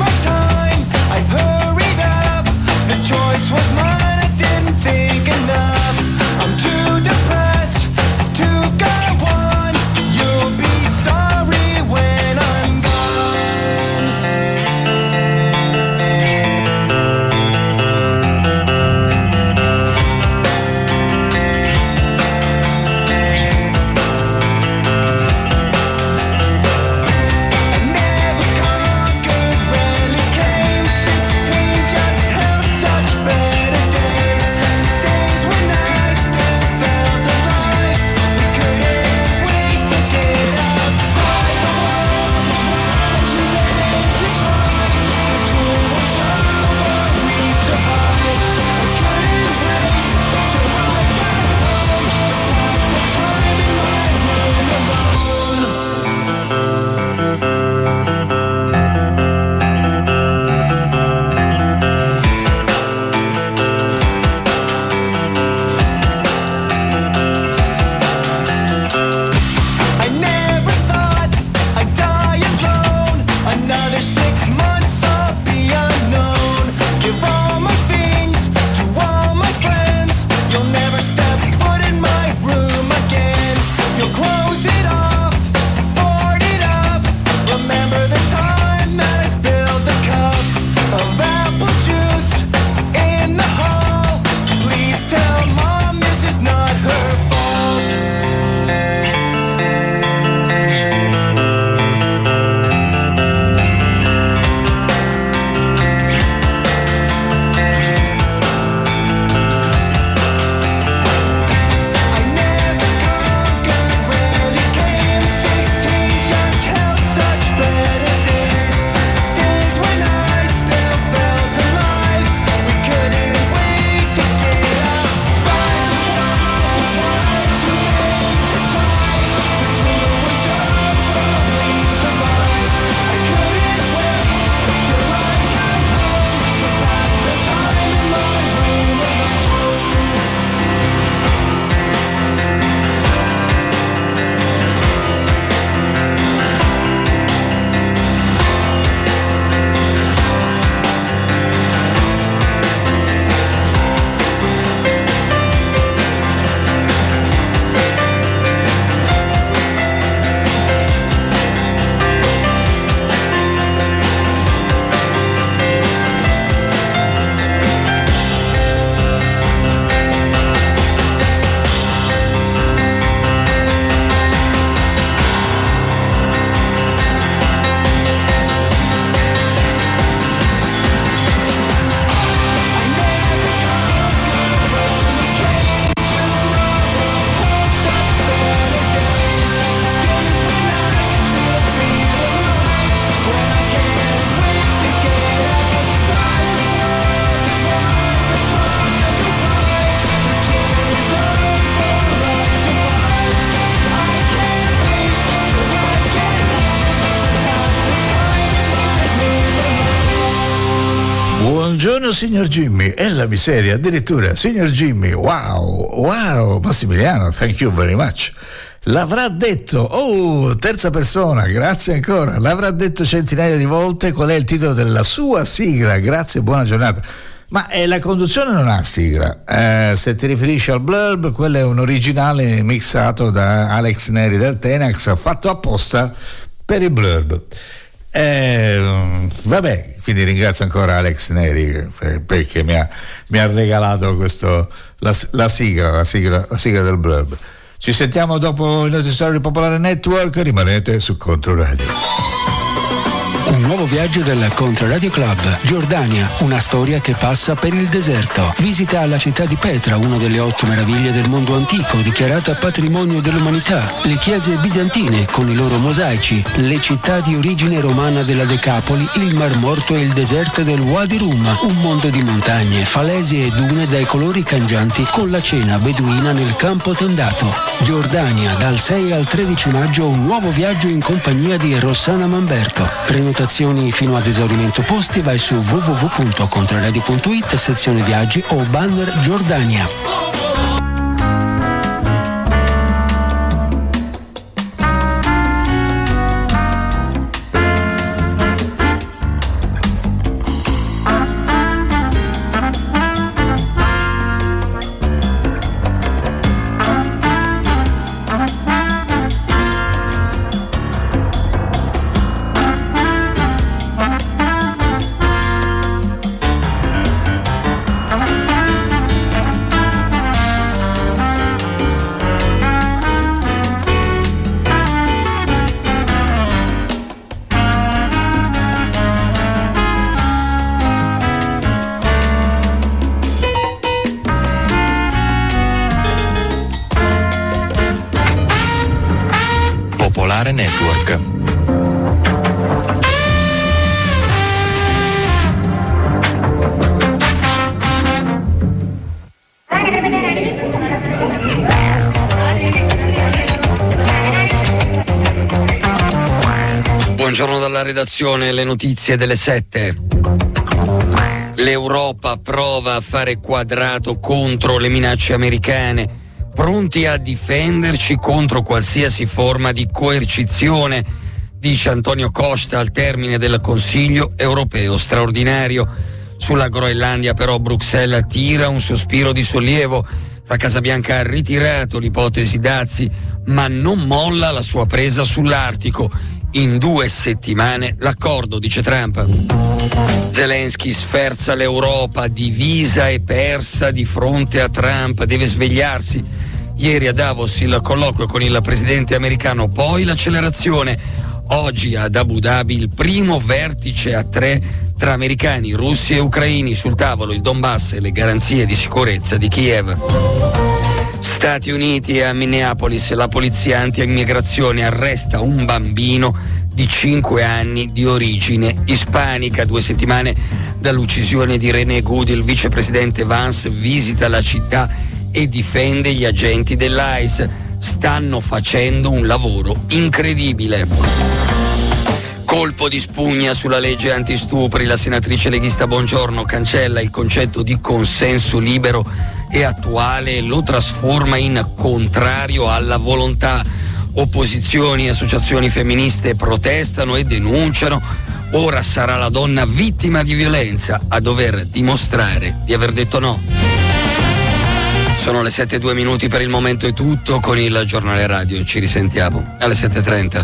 Buongiorno signor Jimmy, è la miseria, addirittura, signor Jimmy, wow, wow, Massimiliano, thank you very much. L'avrà detto, oh, terza persona, grazie ancora, l'avrà detto centinaia di volte. Qual è il titolo della sua sigla? Grazie, buona giornata. Ma eh, la conduzione non ha sigla, eh, se ti riferisci al blurb, quello è un originale mixato da Alex Neri del Tenax, fatto apposta per il blurb. Eh, vabbè, quindi ringrazio ancora Alex Neri perché mi ha, mi ha regalato questo, la, la sigla, la sigla, la sigla del blurb. Ci sentiamo dopo il Noticiario Popolare Network, rimanete su Controradio. Un nuovo viaggio del Controradio Club. Giordania, una storia che passa per il deserto. Visita la città di Petra, una delle otto meraviglie del mondo antico, dichiarata patrimonio dell'umanità. Le chiese bizantine con i loro mosaici, le città di origine romana della Decapoli, il Mar Morto e il deserto del Wadi Rum, un mondo di montagne, falesi e dune dai colori cangianti, con la cena beduina nel campo tendato. Giordania, dal sei al tredici maggio, un nuovo viaggio in compagnia di Rossana Mamberto. Prenotazioni fino ad esaurimento posti, vai su w w w punto controradio punto it, sezione viaggi o banner Giordania. Network. Buongiorno dalla redazione, le notizie delle sette. L'Europa prova a fare quadrato contro le minacce americane, pronti a difenderci contro qualsiasi forma di coercizione, dice Antonio Costa al termine del Consiglio europeo straordinario. Sulla Groenlandia però Bruxelles tira un sospiro di sollievo. La Casa Bianca ha ritirato l'ipotesi dazi, ma non molla la sua presa sull'Artico. In due settimane l'accordo, dice Trump. Zelensky sferza l'Europa, divisa e persa di fronte a Trump, deve svegliarsi. Ieri a Davos il colloquio con il presidente americano, poi l'accelerazione. Oggi ad Abu Dhabi il primo vertice a tre tra americani, russi e ucraini. Sul tavolo il Donbass e le garanzie di sicurezza di Kiev. Stati Uniti e a Minneapolis la polizia anti-immigrazione arresta un bambino di cinque anni di origine ispanica. Due settimane dall'uccisione di René Good, il vicepresidente Vance visita la città e difende gli agenti dell'I C E. Stanno facendo un lavoro incredibile. Colpo di spugna sulla legge antistupri. La senatrice leghista Bongiorno cancella il concetto di consenso libero e attuale e lo trasforma in contrario alla volontà. Opposizioni e associazioni femministe protestano e denunciano. Ora sarà la donna vittima di violenza a dover dimostrare di aver detto no. Sono le sette e due minuti, per il momento è tutto con il giornale radio. Ci risentiamo alle sette e trenta.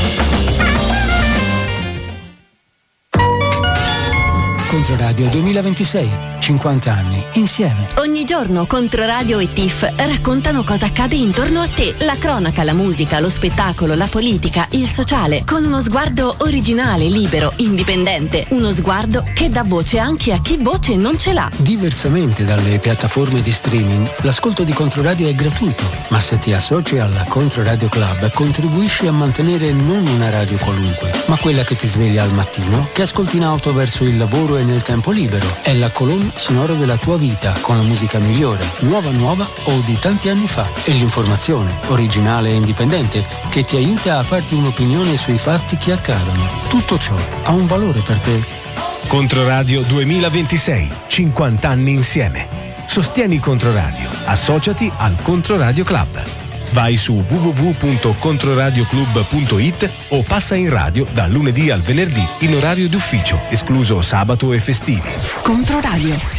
Controradio duemilaventisei, cinquanta anni insieme. Ogni giorno Controradio e T I F raccontano cosa accade intorno a te. La cronaca, la musica, lo spettacolo, la politica, il sociale, con uno sguardo originale, libero, indipendente. Uno sguardo che dà voce anche a chi voce non ce l'ha. Diversamente dalle piattaforme di streaming, l'ascolto di Controradio è gratuito, ma se ti associ alla Controradio Club contribuisci a mantenere non una radio qualunque, ma quella che ti sveglia al mattino, che ascolti in auto verso il lavoro e nel tempo libero. È la colonna sonora della tua vita, con la musica migliore, nuova nuova o di tanti anni fa, e l'informazione, originale e indipendente, che ti aiuta a farti un'opinione sui fatti che accadono. Tutto ciò ha un valore per te. Controradio duemilaventisei, cinquanta anni insieme. Sostieni Controradio, associati al Controradio Club. Vai su w w w punto controradioclub punto i t o passa in radio dal lunedì al venerdì in orario d'ufficio, escluso sabato e festivi. Controradio.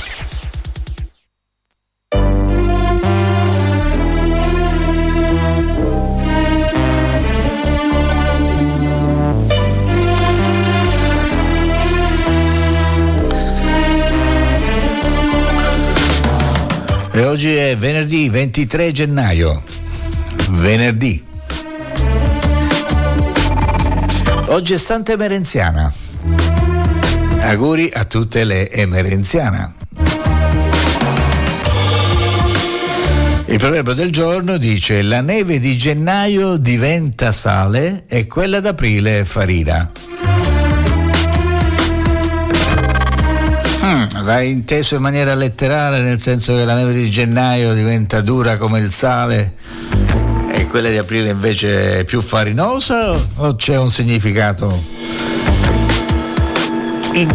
E oggi è venerdì ventitré gennaio. Venerdì. Oggi è Santa Emerenziana. Auguri a tutte le Emerenziane. Il proverbio del giorno dice: la neve di gennaio diventa sale e quella d'aprile farina. Hmm, l'hai inteso in maniera letterale, nel senso che la neve di gennaio diventa dura come il sale e quella di aprile invece è più farinosa, o c'è un significato in...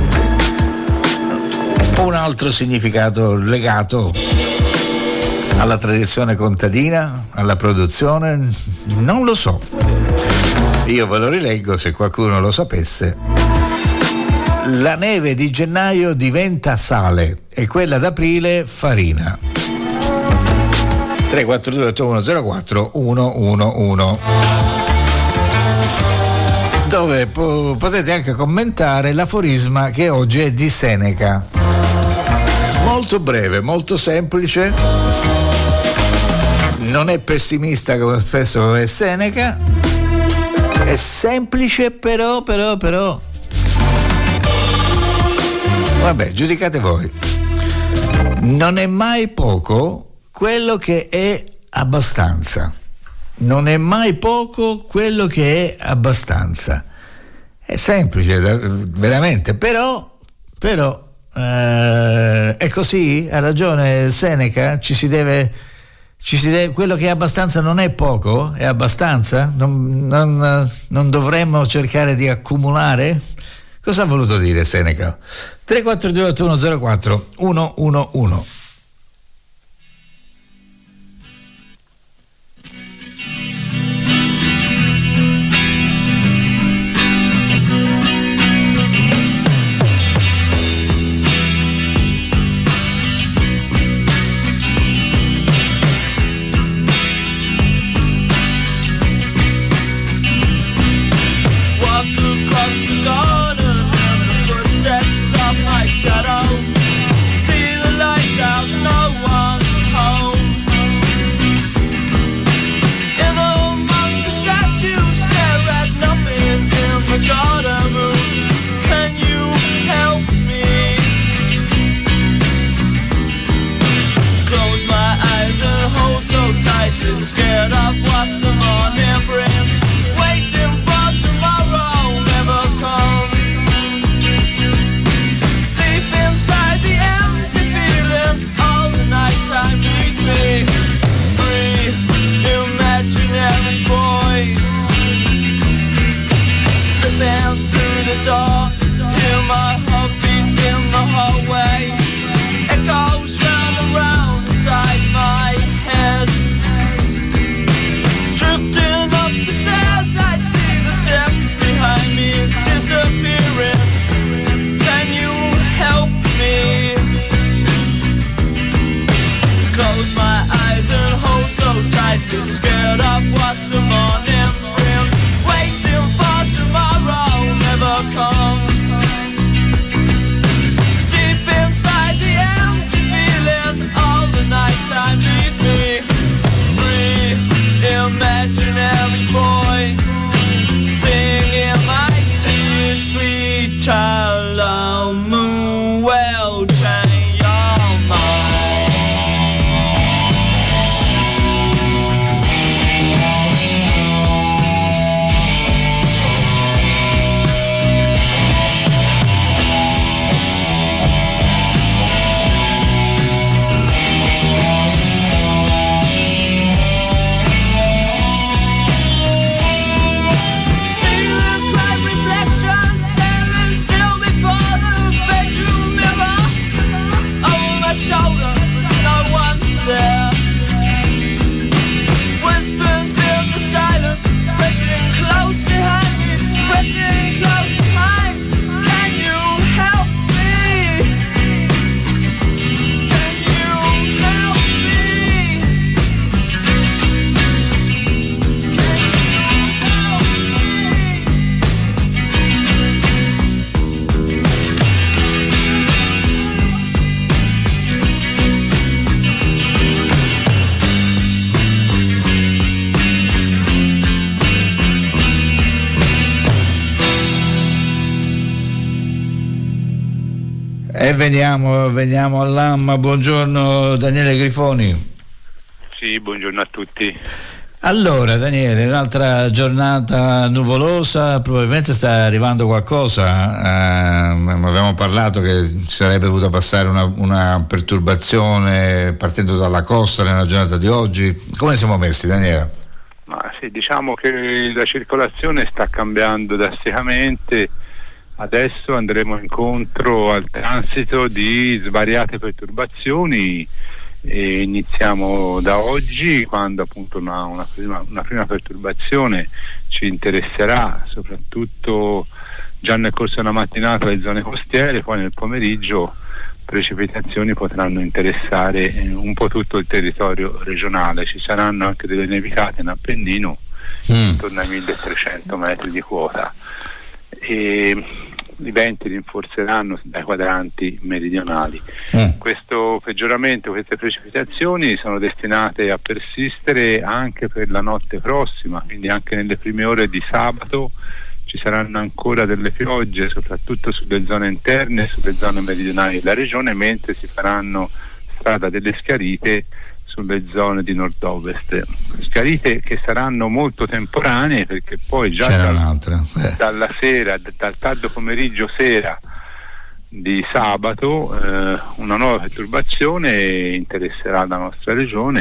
un altro significato legato alla tradizione contadina, alla produzione? Non lo so. Io ve lo rileggo se qualcuno lo sapesse. La neve di gennaio diventa sale e quella d'aprile farina. tre quattro due otto uno zero quattro uno uno uno, dove po- potete anche commentare l'aforisma che oggi è di Seneca. Molto breve, molto semplice, non è pessimista come spesso è Seneca, è semplice però, però, però vabbè, giudicate voi. Non è mai poco quello che è abbastanza. Non è mai poco quello che è abbastanza. È semplice, veramente, però, però eh, è così, ha ragione Seneca, ci si deve, ci si deve, quello che è abbastanza non è poco, è abbastanza? Non, non, non dovremmo cercare di accumulare? Cosa ha voluto dire Seneca? tre quattro due otto uno zero quattro uno uno uno. Scared of what the morning brings, waiting for tomorrow never comes. Deep inside the empty feeling, all the nighttime leaves me free. Imaginary voice slipping through the door, hear my heartbeat in the hallway. It goes round and round inside my head. Drifting up the stairs, I see the steps behind me disappearing. Can you help me? Close my eyes and hold so tightly, scared of what the morning brings, waiting for tomorrow never comes. Deep inside the empty feeling, all the nighttime leaves me free. Imaginary voice singing my sweet, sweet child, oh, moon will change your mind. shoulder, no one's there. Whispers in the silence, pressing close behind me, pressing close behind. Can you help me? Can you help me? Can you help E veniamo, veniamo all'Amma. Buongiorno Daniele Grifoni. Sì, buongiorno a tutti. Allora Daniele, un'altra giornata nuvolosa, probabilmente sta arrivando qualcosa, eh, abbiamo parlato che ci sarebbe dovuta passare una, una perturbazione partendo dalla costa nella giornata di oggi. Come siamo messi, Daniele? Ma sì, diciamo che la circolazione sta cambiando drasticamente. Adesso andremo incontro al transito di svariate perturbazioni e iniziamo da oggi, quando appunto una, una, prima, una prima perturbazione ci interesserà soprattutto già nel corso della mattinata le zone costiere, poi nel pomeriggio precipitazioni potranno interessare un po' tutto il territorio regionale. Ci saranno anche delle nevicate in Appennino mm. intorno ai milletrecento metri di quota e i venti rinforzeranno dai quadranti meridionali. Mm. Questo peggioramento, queste precipitazioni sono destinate a persistere anche per la notte prossima, quindi anche nelle prime ore di sabato ci saranno ancora delle piogge, soprattutto sulle zone interne e sulle zone meridionali della regione, mentre si faranno strada delle schiarite sulle zone di nord-ovest, schiarite che saranno molto temporanee, perché poi già dal, eh. dalla sera, d- dal tardo pomeriggio sera di sabato eh, una nuova perturbazione interesserà la nostra regione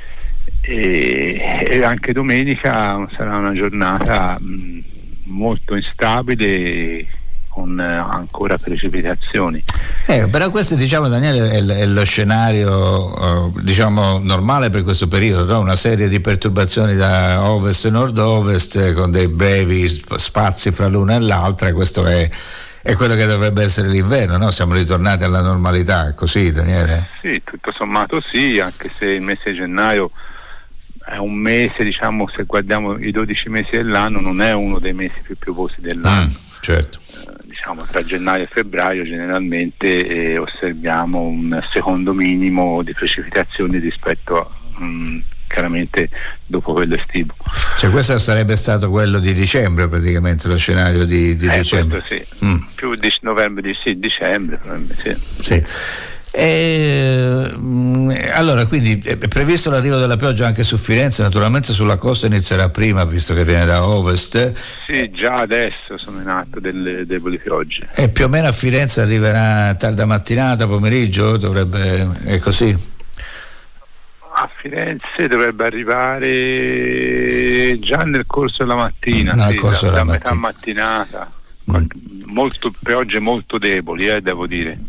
e, e anche domenica sarà una giornata mh, molto instabile, con ancora precipitazioni. Eh, però questo, diciamo, Daniele, è, l- è lo scenario uh, diciamo normale per questo periodo, no? Una serie di perturbazioni da ovest e nord-ovest con dei brevi spazi fra l'una e l'altra. Questo è, è quello che dovrebbe essere l'inverno, no? Siamo ritornati alla normalità, così, Daniele? Sì, tutto sommato sì, anche se il mese di gennaio è un mese, diciamo, se guardiamo i dodici mesi dell'anno, non è uno dei mesi più piovosi dell'anno. Mm, certo. Diciamo tra gennaio e febbraio generalmente eh, osserviamo un secondo minimo di precipitazioni rispetto a mh, chiaramente dopo quello estivo. Cioè questo sarebbe stato quello di dicembre, praticamente lo scenario di, di eh, dicembre. Sì. Mm. Più di novembre, di, sì, dicembre sì. Sì. E, allora, quindi è previsto l'arrivo della pioggia anche su Firenze, naturalmente sulla costa inizierà prima visto che viene da ovest. Sì, già adesso sono in atto delle deboli piogge. E più o meno a Firenze arriverà tarda mattinata, pomeriggio, dovrebbe, è così? A Firenze dovrebbe arrivare già nel corso della mattina, nel sì, corso da, della da mattina. metà mattinata, mm. molto, piogge molto deboli, eh, devo dire.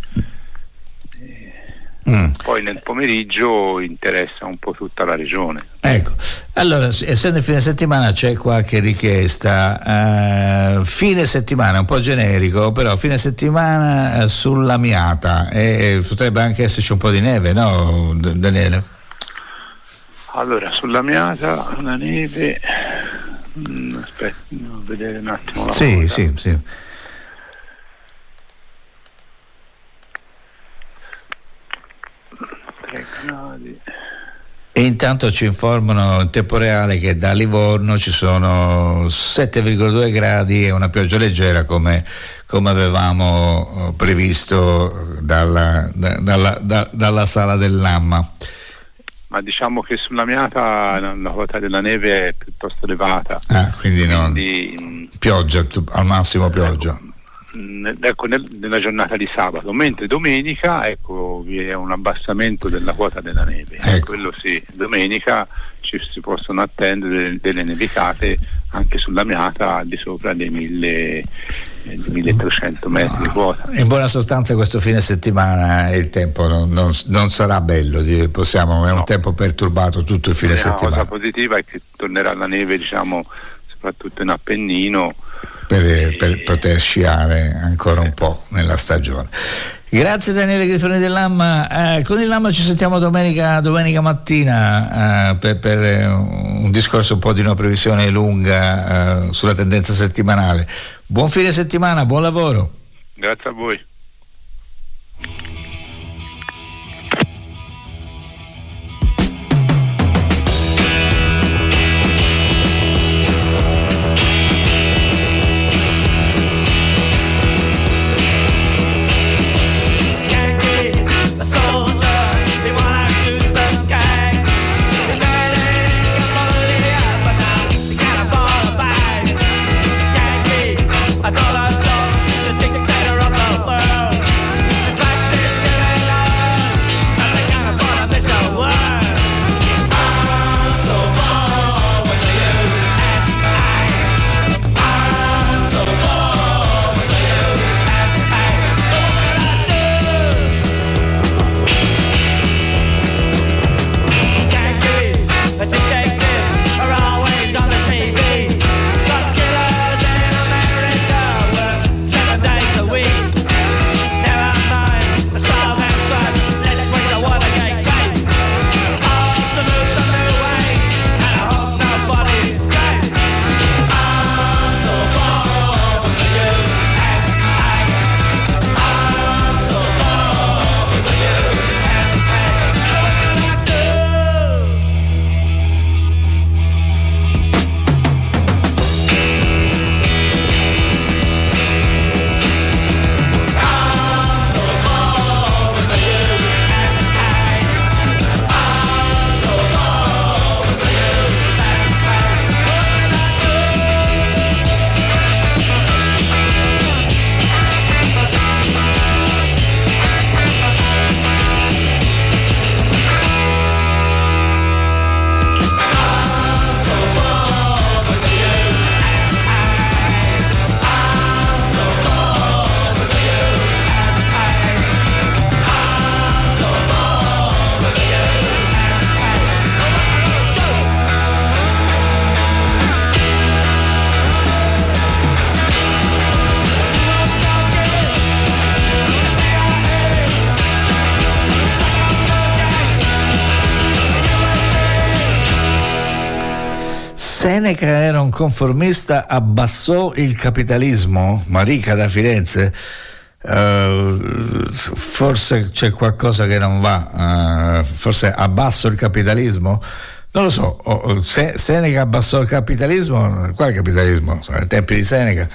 Mm. Poi nel pomeriggio interessa un po' tutta la regione. Ecco, allora, essendo il fine settimana c'è qualche richiesta, uh, fine settimana un po' generico, però fine settimana uh, sulla Miata, e potrebbe anche esserci un po' di neve, no Daniele? Allora, sulla Miata la neve, mm, aspetta, devo vedere un attimo la Sì, cosa. sì, sì. E intanto ci informano in tempo reale che da Livorno ci sono sette virgola due gradi e una pioggia leggera come, come avevamo previsto dalla, da, dalla, da, dalla sala dell'Amma. Ma diciamo che sulla Miata la, la quota della neve è piuttosto elevata. Ah, quindi, quindi no, pioggia, al massimo pioggia. Ecco, ecco nel, nella giornata di sabato, mentre domenica ecco vi è un abbassamento della quota della neve, ecco. Quello sì, domenica ci si possono attendere delle, delle nevicate anche sulla Miata al di sopra dei mille di milletrecento metri no. di quota. In buona sostanza questo fine settimana il tempo non, non, non sarà bello, possiamo, è un no. tempo perturbato tutto il fine la settimana. La cosa positiva è che tornerà la neve, diciamo, soprattutto in Appennino, per, e... per poter sciare ancora un po' nella stagione. Grazie Daniele Grifoni del Lamma. Eh, con il Lamma ci sentiamo domenica, domenica mattina eh, per, per un discorso un po' di una previsione lunga eh, sulla tendenza settimanale. Buon fine settimana, buon lavoro. Grazie a voi. Seneca era un conformista, abbassò il capitalismo. Marica da Firenze, uh, forse c'è qualcosa che non va, uh, forse abbasso il capitalismo, non lo so. Oh, se, Seneca abbassò il capitalismo, quale capitalismo? Sono i tempi di Seneca.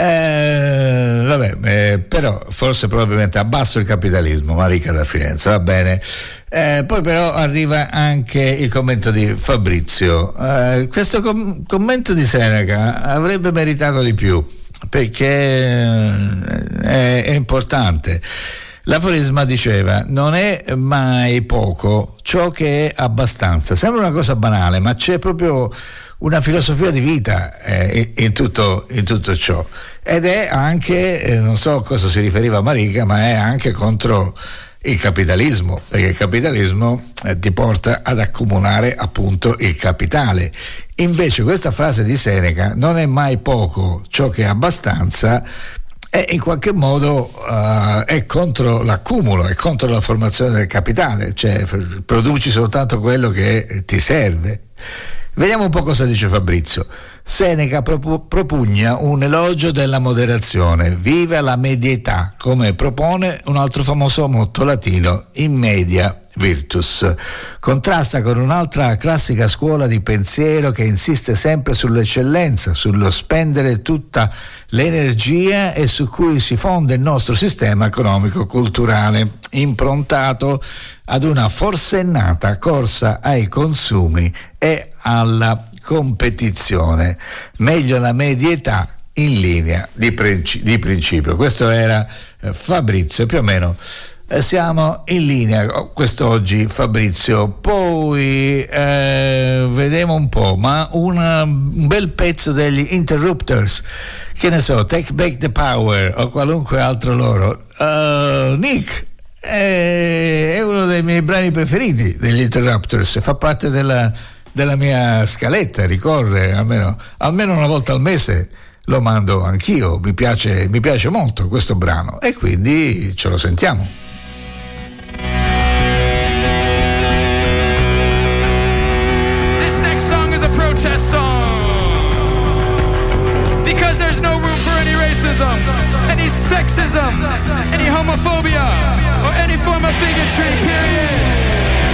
Eh, vabbè, eh, però forse probabilmente abbasso il capitalismo. Marica da Firenze, va bene. Eh, poi però arriva anche il commento di Fabrizio. Eh, questo com- commento di Seneca avrebbe meritato di più, perché è, è importante. L'aforisma diceva: non è mai poco ciò che è abbastanza. Sembra una cosa banale, ma c'è proprio una filosofia di vita eh, in, tutto, in tutto ciò, ed è anche, eh, non so a cosa si riferiva Marica, ma è anche contro il capitalismo, perché il capitalismo eh, ti porta ad accumulare appunto il capitale. Invece questa frase di Seneca, non è mai poco ciò che è abbastanza, è in qualche modo uh, è contro l'accumulo, è contro la formazione del capitale, cioè produci soltanto quello che ti serve. Vediamo un po' cosa dice Fabrizio. Seneca prop- propugna un elogio della moderazione, viva la medietà, come propone un altro famoso motto latino, in media virtus. Contrasta con un'altra classica scuola di pensiero che insiste sempre sull'eccellenza, sullo spendere tutta l'energia, e su cui si fonda il nostro sistema economico-culturale, improntato ad una forsennata corsa ai consumi e alla competizione. Meglio la medietà in linea di, princi- di principio. Questo era eh, Fabrizio, più o meno eh, siamo in linea quest'oggi, Fabrizio. Poi eh, vediamo un po', ma una, un bel pezzo degli Interrupters, che ne so, Take Back the Power o qualunque altro loro. uh, Nick è, è uno dei miei brani preferiti degli Interrupters, fa parte della, della mia scaletta, ricorre almeno, almeno una volta al mese, lo mando anch'io, mi piace, mi piace molto questo brano e quindi ce lo sentiamo. This next song is a protest song because there's no room for any racism, any sexism, any homophobia, or any form of bigotry, period.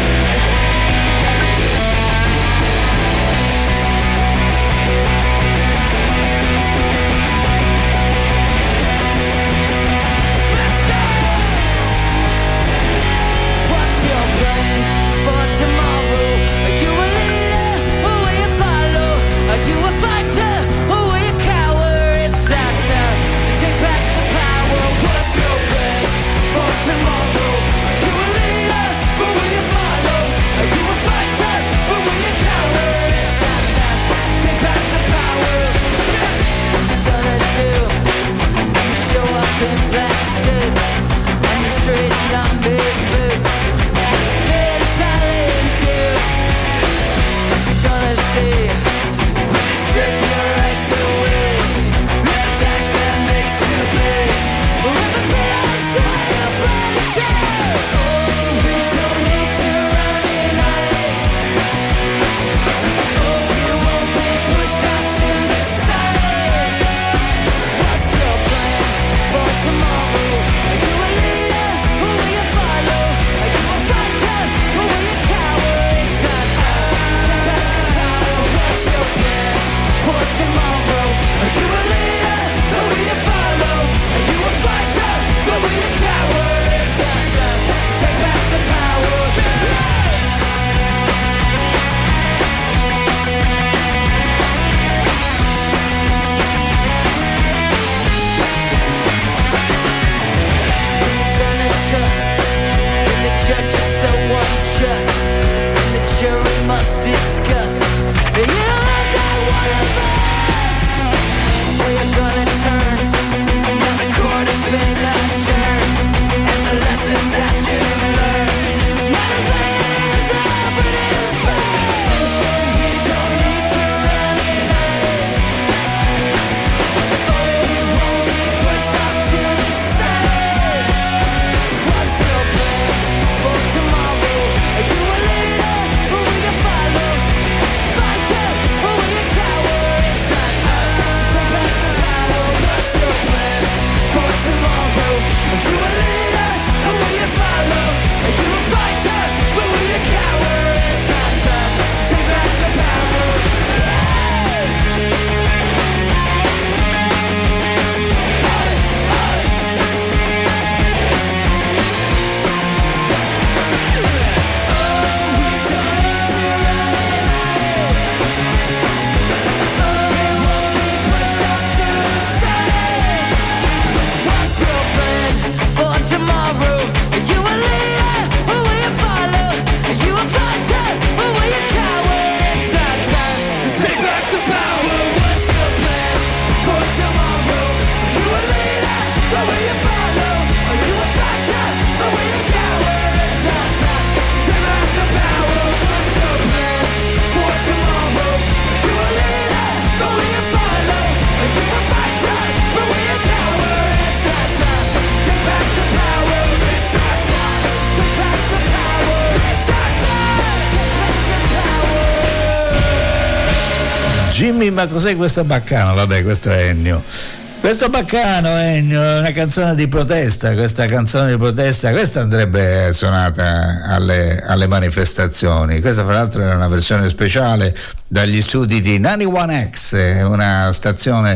Jimmy, ma cos'è questo baccano? Vabbè, questo è Ennio. Questo baccano, Ennio, è una canzone di protesta, questa canzone di protesta, questa andrebbe suonata alle, alle manifestazioni. Questa fra l'altro era una versione speciale dagli studi di novantuno X, una stazione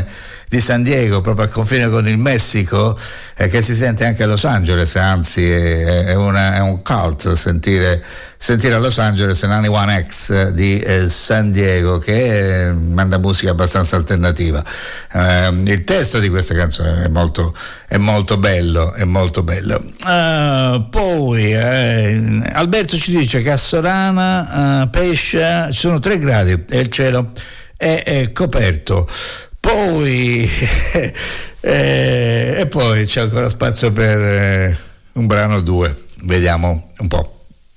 di San Diego, proprio al confine con il Messico, eh, che si sente anche a Los Angeles, anzi è, è, una, è un cult sentire, sentire a Los Angeles novantuno X di eh, San Diego, che eh, manda musica abbastanza alternativa. Eh, il testo di questa canzone è molto, è molto bello, è molto bello. Uh, poi eh, Alberto ci dice che a Sorana, uh, Pescia, ci sono tre gradi e il cielo è, è coperto. Poi eh, e poi c'è ancora spazio per eh, un brano o due, vediamo un po'.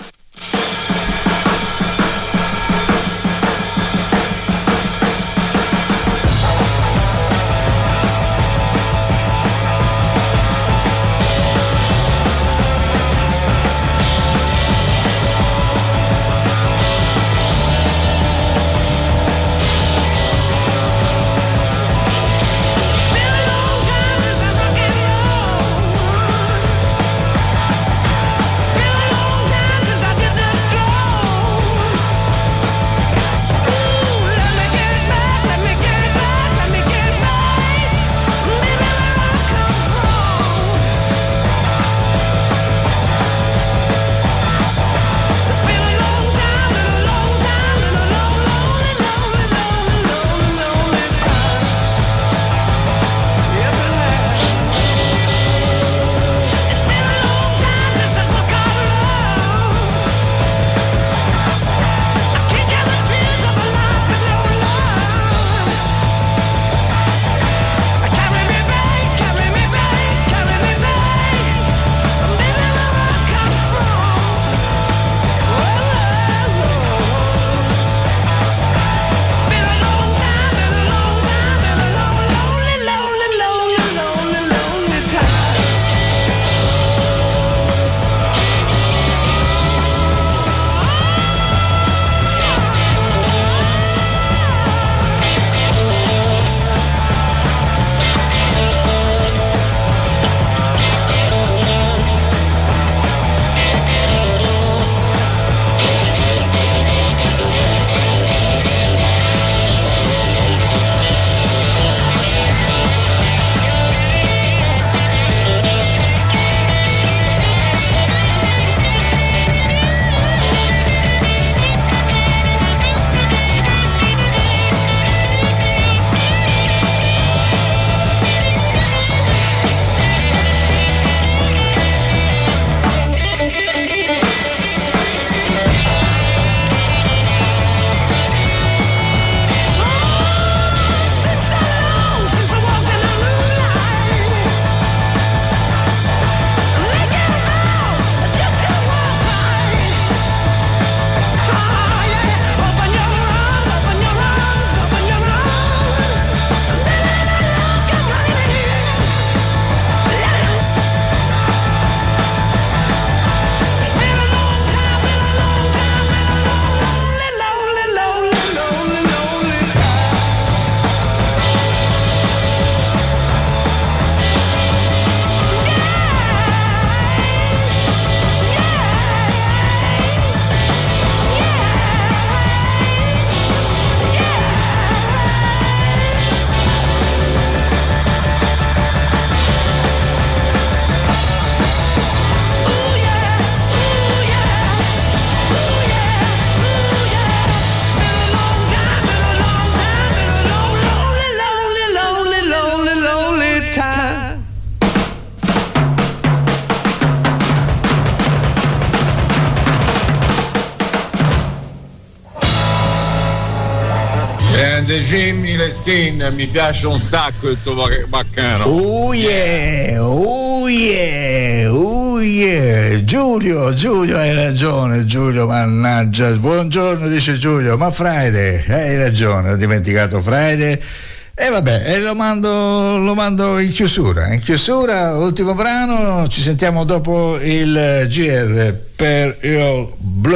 Grande Jimmy Le Skin, mi piace un sacco il tuo baccano. Oh yeah, oh yeah, oh yeah. Giulio, Giulio hai ragione, Giulio, mannaggia. Buongiorno, dice Giulio, ma Friday, hai ragione, ho dimenticato Friday. E vabbè, e lo mando, lo mando in chiusura. In chiusura, ultimo brano, ci sentiamo dopo il G R per il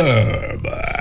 blurb.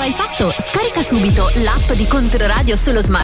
hai fatto? Scarica subito l'app di Controradio sullo smartphone.